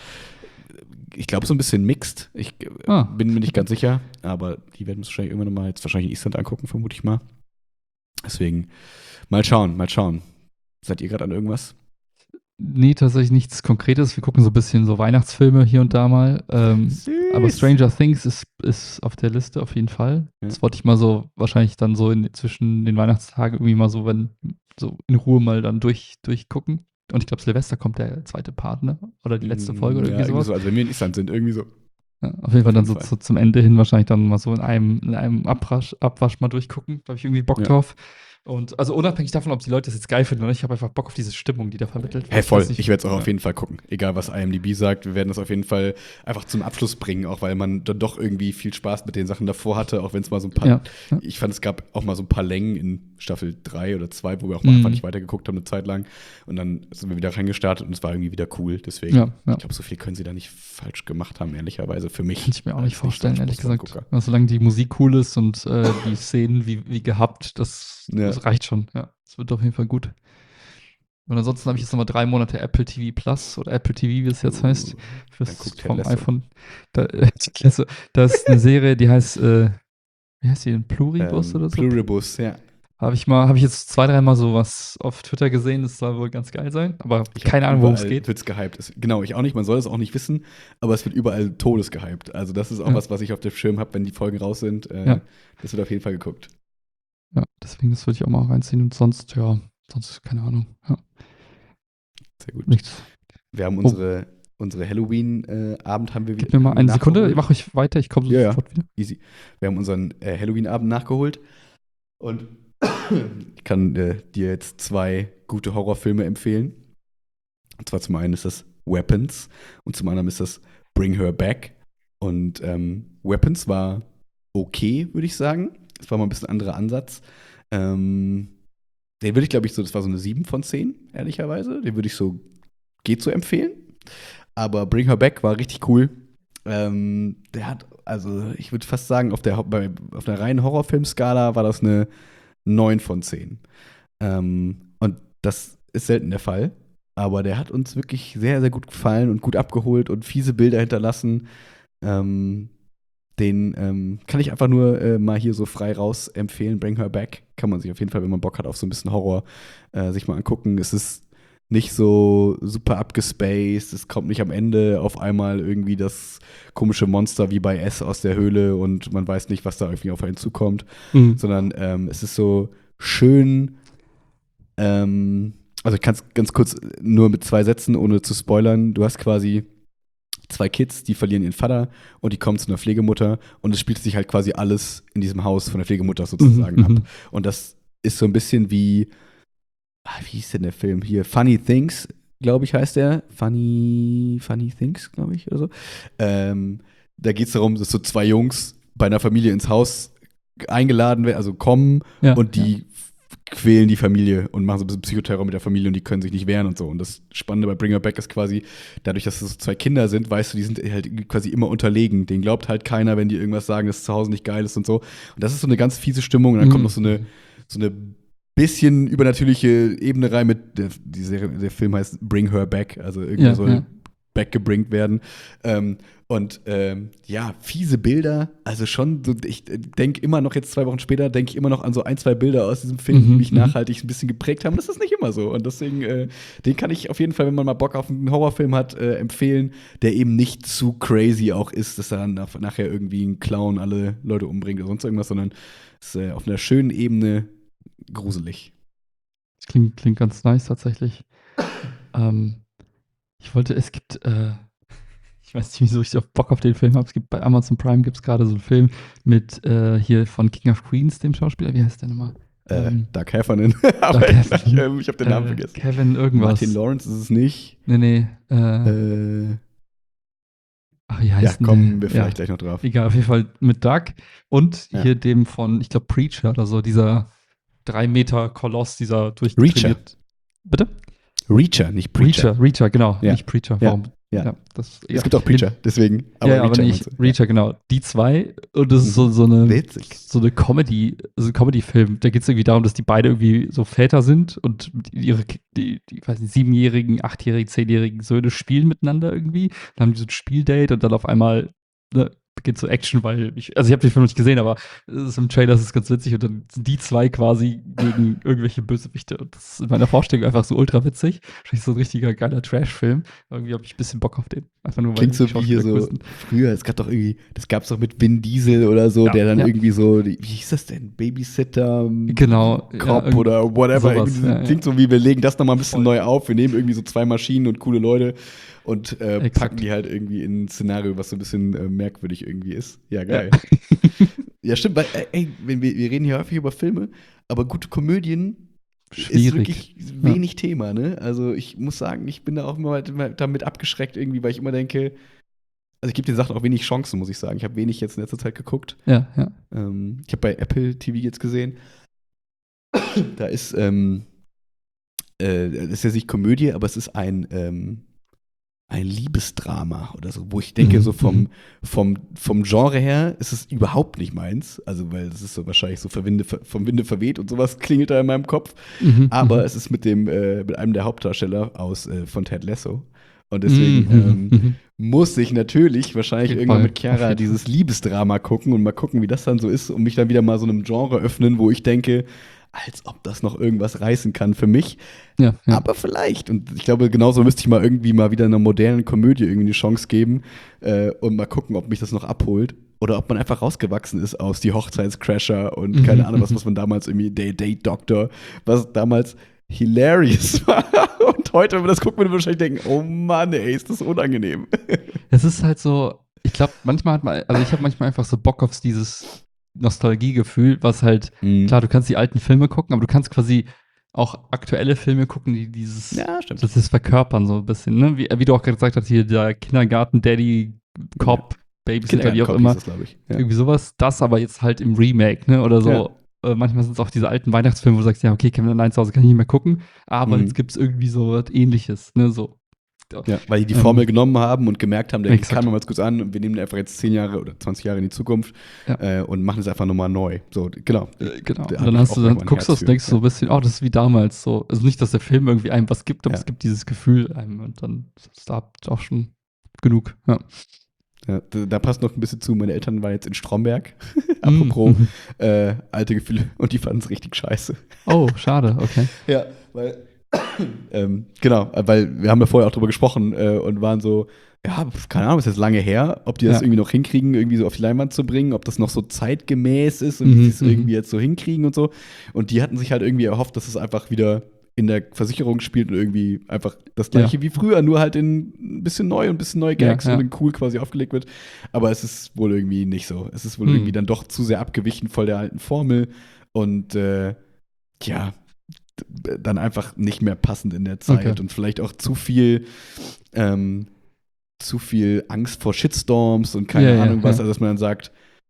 Ich glaube, so ein bisschen mixed. Ich äh, Ah. bin mir nicht ganz sicher, aber die werden wir uns wahrscheinlich irgendwann noch mal jetzt wahrscheinlich in Island angucken, vermute ich mal. Deswegen mal schauen, mal schauen. Seid ihr gerade an irgendwas? Nee, tatsächlich nichts Konkretes. Wir gucken so ein bisschen so Weihnachtsfilme hier und da mal. Ähm, aber Stranger Things ist, ist auf der Liste auf jeden Fall. Ja. Das wollte ich mal so, wahrscheinlich dann so in, zwischen den Weihnachtstagen irgendwie mal so, wenn, so in Ruhe mal dann durch, durchgucken. Und ich glaube, Silvester kommt der zweite Part, ne? Oder die letzte Folge oder ja, irgendwie sowas. so. Also wenn wir in Island sind, irgendwie so. Ja, auf jeden Fall dann so, Fall. so zum Ende hin wahrscheinlich dann mal so in einem, in einem Abwasch, Abwasch mal durchgucken. Da habe ich irgendwie Bock Ja. drauf. Und also unabhängig davon, ob die Leute das jetzt geil finden oder nicht, ich habe einfach Bock auf diese Stimmung, die da vermittelt wird. Hey, voll. weiß nicht- Ich werde es auch ja. auf jeden Fall gucken. Egal, was I M D B sagt. Wir werden das auf jeden Fall einfach zum Abschluss bringen, auch weil man dann doch irgendwie viel Spaß mit den Sachen davor hatte, auch wenn es mal so ein paar. Ja, ja. Ich fand, es gab auch mal so ein paar Längen in Staffel drei oder zwei, wo wir auch mal Mhm. einfach nicht weitergeguckt haben, eine Zeit lang. Und dann sind wir wieder reingestartet und es war irgendwie wieder cool. Deswegen, Ja, ja. ich glaube, so viel können sie da nicht falsch gemacht haben, ehrlicherweise. Für mich. Kann ich mir auch nicht als vorstellen, ehrlich gesagt. Nicht-Sport-Gucker. Also, solange die Musik cool ist und äh, die Szenen wie, wie gehabt, das, Ja. das reicht schon. Ja, es wird auf jeden Fall gut. Und ansonsten habe ich jetzt nochmal drei Monate Apple T V Plus oder Apple T V, wie es jetzt Uh, heißt, dann fürs, guckt Ted vom Lasso. iPhone. Da, äh, Ted Lasso. Da ist eine Serie, die heißt, äh, wie heißt die denn? Pluribus Ähm, oder so? Pluribus, ja. Habe ich mal, habe ich jetzt zwei, dreimal so was auf Twitter gesehen, das soll wohl ganz geil sein, aber Ich keine hab Ahnung, worum es überall geht. Wird's gehypt. Es, genau, ich auch nicht. Man soll es auch nicht wissen, aber es wird überall Todes gehypt. Also das ist auch Ja. was, was ich auf dem Schirm habe, wenn die Folgen raus sind. Äh, Ja. Das wird auf jeden Fall geguckt. Ja, deswegen, das würde ich auch mal reinziehen und sonst, ja, sonst, keine Ahnung. Ja, Sehr gut. nichts. Wir haben unsere, unsere Halloween-Abend haben wir Gib mir mal eine Sekunde, ich mache euch weiter, ich komme Ja, ja. sofort wieder. Easy. Wir haben unseren äh, Halloween-Abend nachgeholt und ich kann äh, dir jetzt zwei gute Horrorfilme empfehlen. Und zwar zum einen ist das Weapons und zum anderen ist das Bring Her Back. Und ähm, Weapons war okay, würde ich sagen. Es war mal ein bisschen anderer Ansatz. Ähm, den würde ich, glaube ich, so, das war so eine sieben von zehn, ehrlicherweise. Den würde ich so, geht so empfehlen. Aber Bring Her Back war richtig cool. Ähm, der hat, also ich würde fast sagen, auf der, bei, auf der reinen Horrorfilmskala war das eine neun von zehn. Ähm, und das ist selten der Fall. Aber der hat uns wirklich sehr, sehr gut gefallen und gut abgeholt und fiese Bilder hinterlassen. Ähm, den ähm, kann ich einfach nur äh, mal hier so frei raus empfehlen. Bring Her Back. Kann man sich auf jeden Fall, wenn man Bock hat auf so ein bisschen Horror, äh, sich mal angucken. Es ist nicht so super abgespaced. Es kommt nicht am Ende auf einmal irgendwie das komische Monster wie bei S aus der Höhle und man weiß nicht, was da irgendwie auf einen zukommt. Mhm. Sondern ähm, es ist so schön. Ähm, also ich kann es ganz kurz nur mit zwei Sätzen, ohne zu spoilern. Du hast quasi zwei Kids, die verlieren ihren Vater und die kommen zu einer Pflegemutter und es spielt sich halt quasi alles in diesem Haus von der Pflegemutter sozusagen Mhm, ab. mhm. Und das ist so ein bisschen wie, ah, wie hieß denn der Film hier? Funny Things, glaube ich, heißt der. Funny, Funny Things, glaube ich, oder so. Ähm, da geht es darum, dass so zwei Jungs bei einer Familie ins Haus eingeladen werden, also kommen Ja, und die quälen die Familie und machen so ein bisschen Psychoterror mit der Familie und die können sich nicht wehren und so. Und das Spannende bei Bring Her Back ist quasi, dadurch, dass es so zwei Kinder sind, weißt du, die sind halt quasi immer unterlegen. Denen glaubt halt keiner, wenn die irgendwas sagen, dass es zu Hause nicht geil ist und so. Und das ist so eine ganz fiese Stimmung. Und dann Mhm. kommt noch so eine, so eine bisschen übernatürliche Ebene rein mit, der, die Serie, der Film heißt Bring Her Back, also irgendwie Ja, soll ja. backgebringt werden. Ähm, und ähm, ja, fiese Bilder, also schon, so, ich denke immer noch, jetzt zwei Wochen später, denke ich immer noch an so ein, zwei Bilder aus diesem Film, die Mhm, mich mhm. nachhaltig ein bisschen geprägt haben. Das ist nicht immer so. Und deswegen, äh, den kann ich auf jeden Fall, wenn man mal Bock auf einen Horrorfilm hat, äh, empfehlen, der eben nicht zu crazy auch ist, dass er dann nach, nachher irgendwie ein Clown alle Leute umbringt oder sonst irgendwas, sondern ist äh, auf einer schönen Ebene gruselig. Das klingt, klingt ganz nice tatsächlich. ähm, ich wollte, es gibt, äh, ich weiß nicht, wieso ich so Bock auf den Film habe. Es gibt bei Amazon Prime gibt es gerade so einen Film mit äh, hier von King of Queens, dem Schauspieler. Wie heißt der nochmal? Äh, Ähm, Doug Heffernan. Aber Doug ich, Heffernan. ähm, ich habe den Namen äh, vergessen. Kevin irgendwas. Martin Lawrence ist es nicht. Nee, nee. Äh, Äh, ach, wie ja, heißt denn kommen wir der? vielleicht Ja, gleich noch drauf. egal, auf jeden Fall mit Doug und Ja. hier dem von, ich glaube, Preacher oder so, dieser drei Meter Koloss, dieser durchtrainiert. Bitte? Reacher, nicht Preacher. Reacher, Reacher, genau. Ja. Nicht Preacher. Ja. Warum Ja. ja, das, Es ja. gibt auch Preacher, deswegen. Aber ja, Reacher, aber nicht Reacher, genau. Die zwei. Und das ist so, so eine, Witzig. so eine Comedy, so ein Comedy-Film. Da geht es irgendwie darum, dass die beide irgendwie so Väter sind und ihre, die, die, ich weiß nicht, siebenjährigen, achtjährigen, zehnjährigen Söhne spielen miteinander irgendwie. Dann haben die so ein Spieldate und dann auf einmal, ne, beginnt so Action, weil ich, also ich habe den Film noch nicht gesehen, aber es ist im Trailer, das ist ganz witzig und dann sind die zwei quasi gegen irgendwelche Bösewichte und das ist in meiner Vorstellung einfach so ultra witzig. Wahrscheinlich so ein richtiger geiler Trash-Film. Irgendwie habe ich ein bisschen Bock auf den. Einfach nur, weil klingt so wie hier so früher, es gab doch irgendwie, das gab's doch mit Vin Diesel oder so, ja, der dann ja. irgendwie so, wie hieß das denn, Babysitter, genau, Cop ja, oder whatever. Sowas, ja, klingt ja. so wie, wir legen das nochmal ein bisschen Voll. neu auf, wir nehmen irgendwie so zwei Maschinen und coole Leute und äh, packen die halt irgendwie in ein Szenario, was so ein bisschen äh, merkwürdig irgendwie ist. Ja, geil. Ja, ja stimmt, weil, ey, wenn wir, wir reden hier häufig über Filme, aber gute Komödien Schwierig. ist wirklich wenig ja. Thema, ne? Also ich muss sagen, ich bin da auch immer damit abgeschreckt irgendwie, weil ich immer denke, also ich gebe den Sachen auch wenig Chancen, muss ich sagen. Ich habe wenig jetzt in letzter Zeit geguckt. Ja, ja. Ähm, ich habe bei Apple T V jetzt gesehen, da ist, ähm, äh, das ist ja nicht Komödie, aber es ist ein, ähm, ein Liebesdrama oder so, wo ich denke, mhm. so vom, vom, vom Genre her ist es überhaupt nicht meins. Also, weil das ist so wahrscheinlich so Winde, vom Winde verweht und sowas klingelt da in meinem Kopf. Mhm. Aber mhm. es ist mit dem, äh, mit einem der Hauptdarsteller aus äh, von Ted Lasso. Und deswegen mhm. ähm, muss ich natürlich wahrscheinlich irgendwann Fall. mit Chiara dieses Liebesdrama gucken und mal gucken, wie das dann so ist und mich dann wieder mal so einem Genre öffnen, wo ich denke, als ob das noch irgendwas reißen kann für mich. Ja, ja. Aber vielleicht. Und ich glaube, genauso müsste ich mal irgendwie mal wieder einer modernen Komödie irgendwie eine Chance geben äh, und mal gucken, ob mich das noch abholt. Oder ob man einfach rausgewachsen ist aus die Hochzeitscrasher und mhm. keine Ahnung, was, was man damals irgendwie, Date, Date Doctor, was damals hilarious war. Und heute, wenn man das guckt, würde man wahrscheinlich denken, oh Mann, ey, ist das unangenehm. Es ist halt so, ich glaube, manchmal hat man, also ich habe manchmal einfach so Bock auf dieses Nostalgiegefühl, was halt, mhm. klar, du kannst die alten Filme gucken, aber du kannst quasi auch aktuelle Filme gucken, die dieses, ja, stimmt. das ist verkörpern so ein bisschen, ne? Wie, wie du auch gerade gesagt hast, hier der Kindergarten-Daddy, Cop, ja. Babysitter, wie auch immer. Das, ich. Ja. Irgendwie sowas, das aber jetzt halt im Remake, ne? Oder so. Ja. Äh, manchmal sind es auch diese alten Weihnachtsfilme, wo du sagst, ja, okay, Kevin allein zu Hause kann ich nicht mehr gucken, aber mhm. jetzt gibt es irgendwie so was Ähnliches, ne? So. Ja, weil die die Formel ähm, genommen haben und gemerkt haben, der kann man mal kurz an und wir nehmen den einfach jetzt zehn Jahre oder zwanzig Jahre in die Zukunft ja. äh, und machen es einfach nochmal neu. So, genau. Äh, genau. Und dann hast du, dann guckst du das und denkst ja. so ein bisschen, oh, das ist wie damals so. Also nicht, dass der Film irgendwie einem was gibt, aber ja. es gibt dieses Gefühl einem und dann ist da auch schon genug. Ja. Ja, da, da passt noch ein bisschen zu, meine Eltern waren jetzt in Stromberg, apropos mm. äh, alte Gefühle und die fanden es richtig scheiße. Oh, schade, okay. Ja, weil ähm, genau, weil wir haben ja vorher auch drüber gesprochen äh, und waren so, ja, keine Ahnung, ist jetzt lange her, ob die das ja. irgendwie noch hinkriegen, irgendwie so auf die Leinwand zu bringen, ob das noch so zeitgemäß ist und mhm, wie sie es irgendwie jetzt so hinkriegen und so. Und die hatten sich halt irgendwie erhofft, dass es einfach wieder in der Versicherung spielt und irgendwie einfach das gleiche ja. wie früher, nur halt in ein bisschen neu und ein bisschen neue Gags ja, ja. und in cool quasi aufgelegt wird. Aber es ist wohl irgendwie nicht so. Es ist wohl mhm. irgendwie dann doch zu sehr abgewichen von der alten Formel und äh, ja, dann einfach nicht mehr passend in der Zeit okay. und vielleicht auch zu viel ähm, zu viel Angst vor Shitstorms und keine ja, Ahnung ja, was, ja. also dass man dann sagt,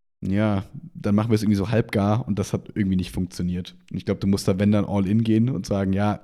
ja, dann machen wir es irgendwie so halbgar und das hat irgendwie nicht funktioniert. Und ich glaube, du musst da, wenn dann all in gehen und sagen, ja,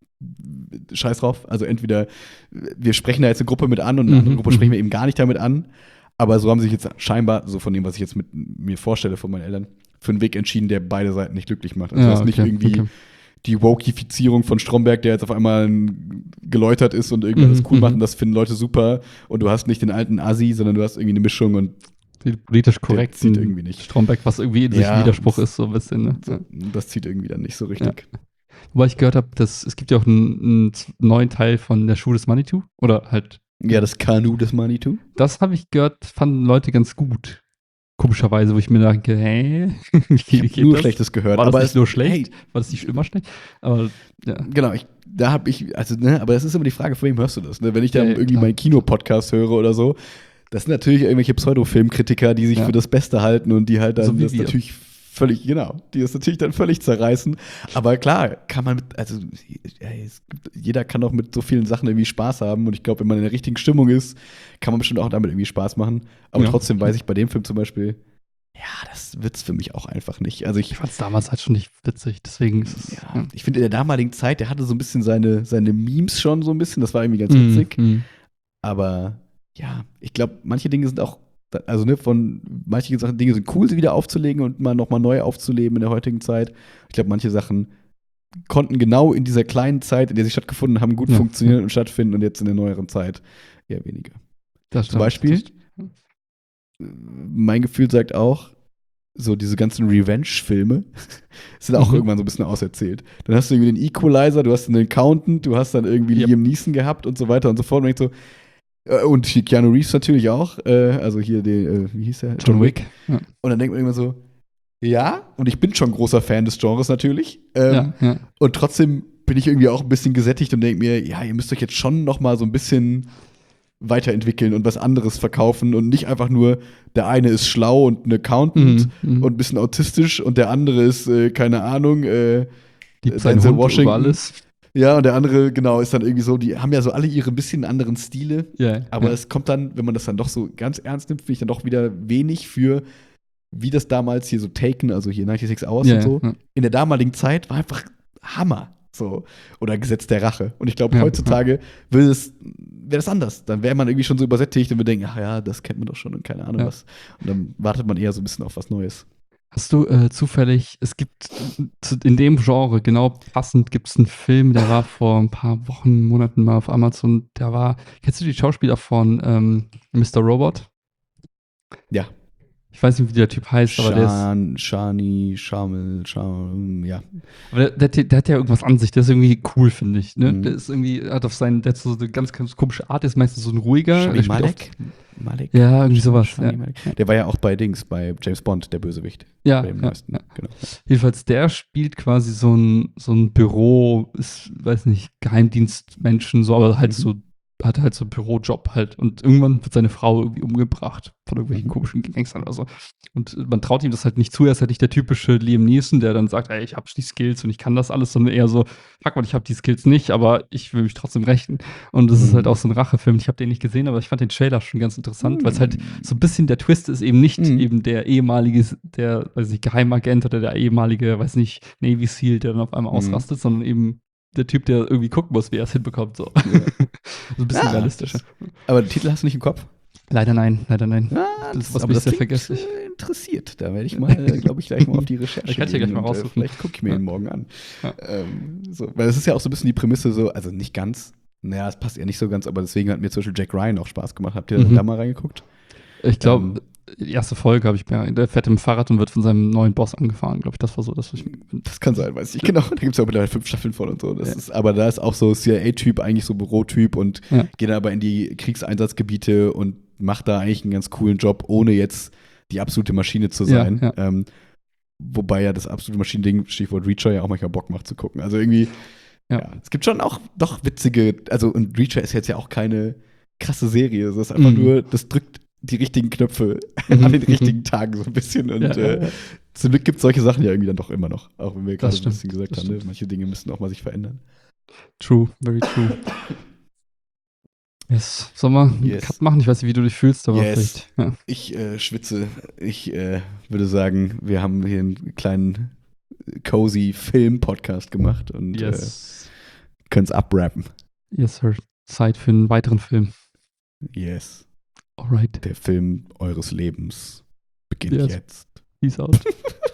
scheiß drauf, also entweder wir sprechen da jetzt eine Gruppe mit an und eine andere Gruppe sprechen wir eben gar nicht damit an, aber so haben sie sich jetzt scheinbar, so von dem, was ich jetzt mit mir vorstelle von meinen Eltern, für einen Weg entschieden, der beide Seiten nicht glücklich macht. Also ja, das ist okay, nicht irgendwie okay. die Wokifizierung von Stromberg, der jetzt auf einmal geläutert ist und irgendwie alles cool macht und das finden Leute super und du hast nicht den alten Assi, sondern du hast irgendwie eine Mischung und die politisch korrekt zieht irgendwie nicht. Stromberg, was irgendwie in sich ja, Widerspruch ist, so ein bisschen. Ne? So, das zieht irgendwie dann nicht so richtig. Ja. Wobei ich gehört habe, dass es gibt ja auch einen, einen neuen Teil von der Schuh des Manitou oder halt ja, das Kanu des Manitou. Das habe ich gehört, fanden Leute ganz gut. Komischerweise, wo ich mir denke, hä? Ich habe nur das? Schlechtes gehört. War das aber nicht nur schlecht? Hey. War das nicht immer schlecht? Aber, ja. Genau, ich, da habe ich, also, ne, aber das ist immer die Frage, von wem hörst du das? Ne? Wenn ich dann ja, irgendwie klar. meinen Kinopodcast höre oder so, das sind natürlich irgendwelche Pseudo-Filmkritiker, die sich ja. für das Beste halten und die halt dann so das wir. natürlich völlig, genau, die das natürlich dann völlig zerreißen. Aber klar, kann man mit, also ja, es gibt, jeder kann doch mit so vielen Sachen irgendwie Spaß haben und ich glaube, wenn man in der richtigen Stimmung ist, kann man bestimmt auch damit irgendwie Spaß machen. Aber ja. trotzdem weiß ich bei dem Film zum Beispiel, ja, das wird's für mich auch einfach nicht. Also ich, ich fand es damals halt schon nicht witzig, deswegen ist es, ja, ja. Ich finde in der damaligen Zeit, der hatte so ein bisschen seine, seine Memes schon so ein bisschen, das war irgendwie ganz witzig. Mm, mm. Aber ja, ich glaube, manche Dinge sind auch, also ne, von manche Sachen, Dinge sind cool, sie wieder aufzulegen und mal nochmal neu aufzuleben in der heutigen Zeit. Ich glaube, manche Sachen konnten genau in dieser kleinen Zeit, in der sie stattgefunden haben, gut Ja. funktionieren und stattfinden und jetzt in der neueren Zeit eher weniger. Das Zum Beispiel, mein Gefühl sagt auch, so diese ganzen Revenge-Filme sind auch Mhm. irgendwann so ein bisschen auserzählt. Dann hast du irgendwie den Equalizer, du hast den Accountant, du hast dann irgendwie Yep. Liam Neeson gehabt und so weiter und so fort. Und ich so, äh, und Keanu Reeves natürlich auch, äh, also hier den, äh, wie hieß der? John Wick. Ja. Und dann denkt man immer so, ja, und ich bin schon großer Fan des Genres natürlich. Ähm, ja, ja. Und trotzdem bin ich irgendwie auch ein bisschen gesättigt und denke mir, ja, ihr müsst euch jetzt schon noch mal so ein bisschen weiterentwickeln und was anderes verkaufen und nicht einfach nur, der eine ist schlau und ein Accountant Mhm, mhm. und ein bisschen autistisch und der andere ist, äh, keine Ahnung, äh, Liebt seinen Denzel Hund Washington. über alles. Ja, und der andere, genau, ist dann irgendwie so, die haben ja so alle ihre bisschen anderen Stile, Ja, aber ja. es kommt dann, wenn man das dann doch so ganz ernst nimmt, finde ich dann doch wieder wenig für, wie das damals hier so Taken, also hier sechsundneunzig Hours Ja, und so, ja. in der damaligen Zeit war einfach Hammer. So. Oder Gesetz der Rache. Und ich glaube, Ja, heutzutage will es, wäre das anders. Dann wäre man irgendwie schon so übersättigt und wir denken, ach ja, das kennt man doch schon und keine Ahnung Ja. was. Und dann wartet man eher so ein bisschen auf was Neues. Hast du äh, zufällig, es gibt zu, in dem Genre genau passend, gibt es einen Film, der war vor ein paar Wochen, Monaten mal auf Amazon, der war, kennst du die Schauspieler von ähm, Mister Robot? Ja. Ich weiß nicht, wie der Typ heißt, aber der ist, Shan, Shani, Shamel, Sham, ja. aber der, der, der hat ja irgendwas an sich, der ist irgendwie cool, finde ich, ne? Mhm. Der ist irgendwie, hat auf seinen, der hat so eine ganz, ganz komische Art, ist meistens so ein ruhiger. Shani der spielt Malek? Auch, Malek? ja, irgendwie Shani- sowas, Shani ja. Malek. Der war ja auch bei Dings, bei James Bond, der Bösewicht. Ja, Bei dem ja, neuesten, ja. genau. Jedenfalls, der spielt quasi so ein, so ein Büro, ist, weiß nicht, Geheimdienstmenschen, so, aber halt Mhm. so, hat halt so einen Bürojob halt. Und irgendwann wird seine Frau irgendwie umgebracht von irgendwelchen Mhm. komischen Gangstern oder so. Und man traut ihm das halt nicht zu. Er ist halt nicht der typische Liam Neeson, der dann sagt, ey, ich habe die Skills und ich kann das alles, sondern eher so, fuck mal, ich habe die Skills nicht, aber ich will mich trotzdem rächen. Und das Mhm. ist halt auch so ein Rachefilm. Ich habe den nicht gesehen, aber ich fand den Trailer schon ganz interessant, weil es halt Mhm. so ein bisschen der Twist ist eben nicht Mhm. eben der ehemalige, der, weiß nicht, Geheimagent oder der ehemalige, weiß nicht, Navy SEAL, der dann auf einmal Mhm. ausrastet, sondern eben der Typ, der irgendwie gucken muss, wie er es hinbekommt. So. so ein bisschen Ah, realistischer. das- Aber den Titel hast du nicht im Kopf? Leider nein, leider nein. Ah, Das- das, was aber mich das sehr klingt, vergesslich. äh, interessiert. Da werde ich mal, äh, glaube ich, gleich mal auf die Recherche Ich kann dir gleich gehen mal und, äh, raussuchen. Vielleicht gucke ich mir Ja. ihn morgen an. Ja. Ähm, so, weil es ist ja auch so ein bisschen die Prämisse so, also nicht ganz, naja, es passt ja nicht so ganz, aber deswegen hat mir zum Beispiel Jack Ryan auch Spaß gemacht. Habt ihr Mhm. da mal reingeguckt? Ich glaube, Ähm, die erste Folge habe ich mir, der fährt im Fahrrad und wird von seinem neuen Boss angefahren. Glaube ich, das war so, das, was ich Das kann sein, weiß ich nicht genau. Da gibt es ja auch mittlerweile fünf Staffeln von und so. Das Ja. ist, aber da ist auch so C I A-Typ, eigentlich so Bürotyp und Ja. geht dann aber in die Kriegseinsatzgebiete und macht da eigentlich einen ganz coolen Job, ohne jetzt die absolute Maschine zu Ja, sein. ja. Ähm, wobei ja das absolute Maschinending, Stichwort Reacher, ja auch manchmal Bock macht zu gucken. Also irgendwie, ja. Ja. Es gibt schon auch doch witzige, also und Reacher ist jetzt ja auch keine krasse Serie. Es ist einfach Mhm. nur, das drückt die richtigen Knöpfe Mhm. an den richtigen Tagen so ein bisschen. Und Ja, äh, ja, ja. zum Glück gibt es solche Sachen ja irgendwie dann doch immer noch. Auch wenn wir gerade Das ein bisschen stimmt, gesagt das haben, ne? stimmt. Manche Dinge müssen auch mal sich verändern. True, very true. Yes. Sollen wir einen Yes. Cut machen? Ich weiß nicht, wie du dich fühlst, aber Yes. vielleicht. Ja. Ich äh, schwitze. Ich äh, würde sagen, wir haben hier einen kleinen cozy Film-Podcast gemacht und Yes. äh, können es abrappen. Yes, sir. Zeit für einen weiteren Film. Yes. Alright. Der Film eures Lebens beginnt Yes. jetzt. Peace out.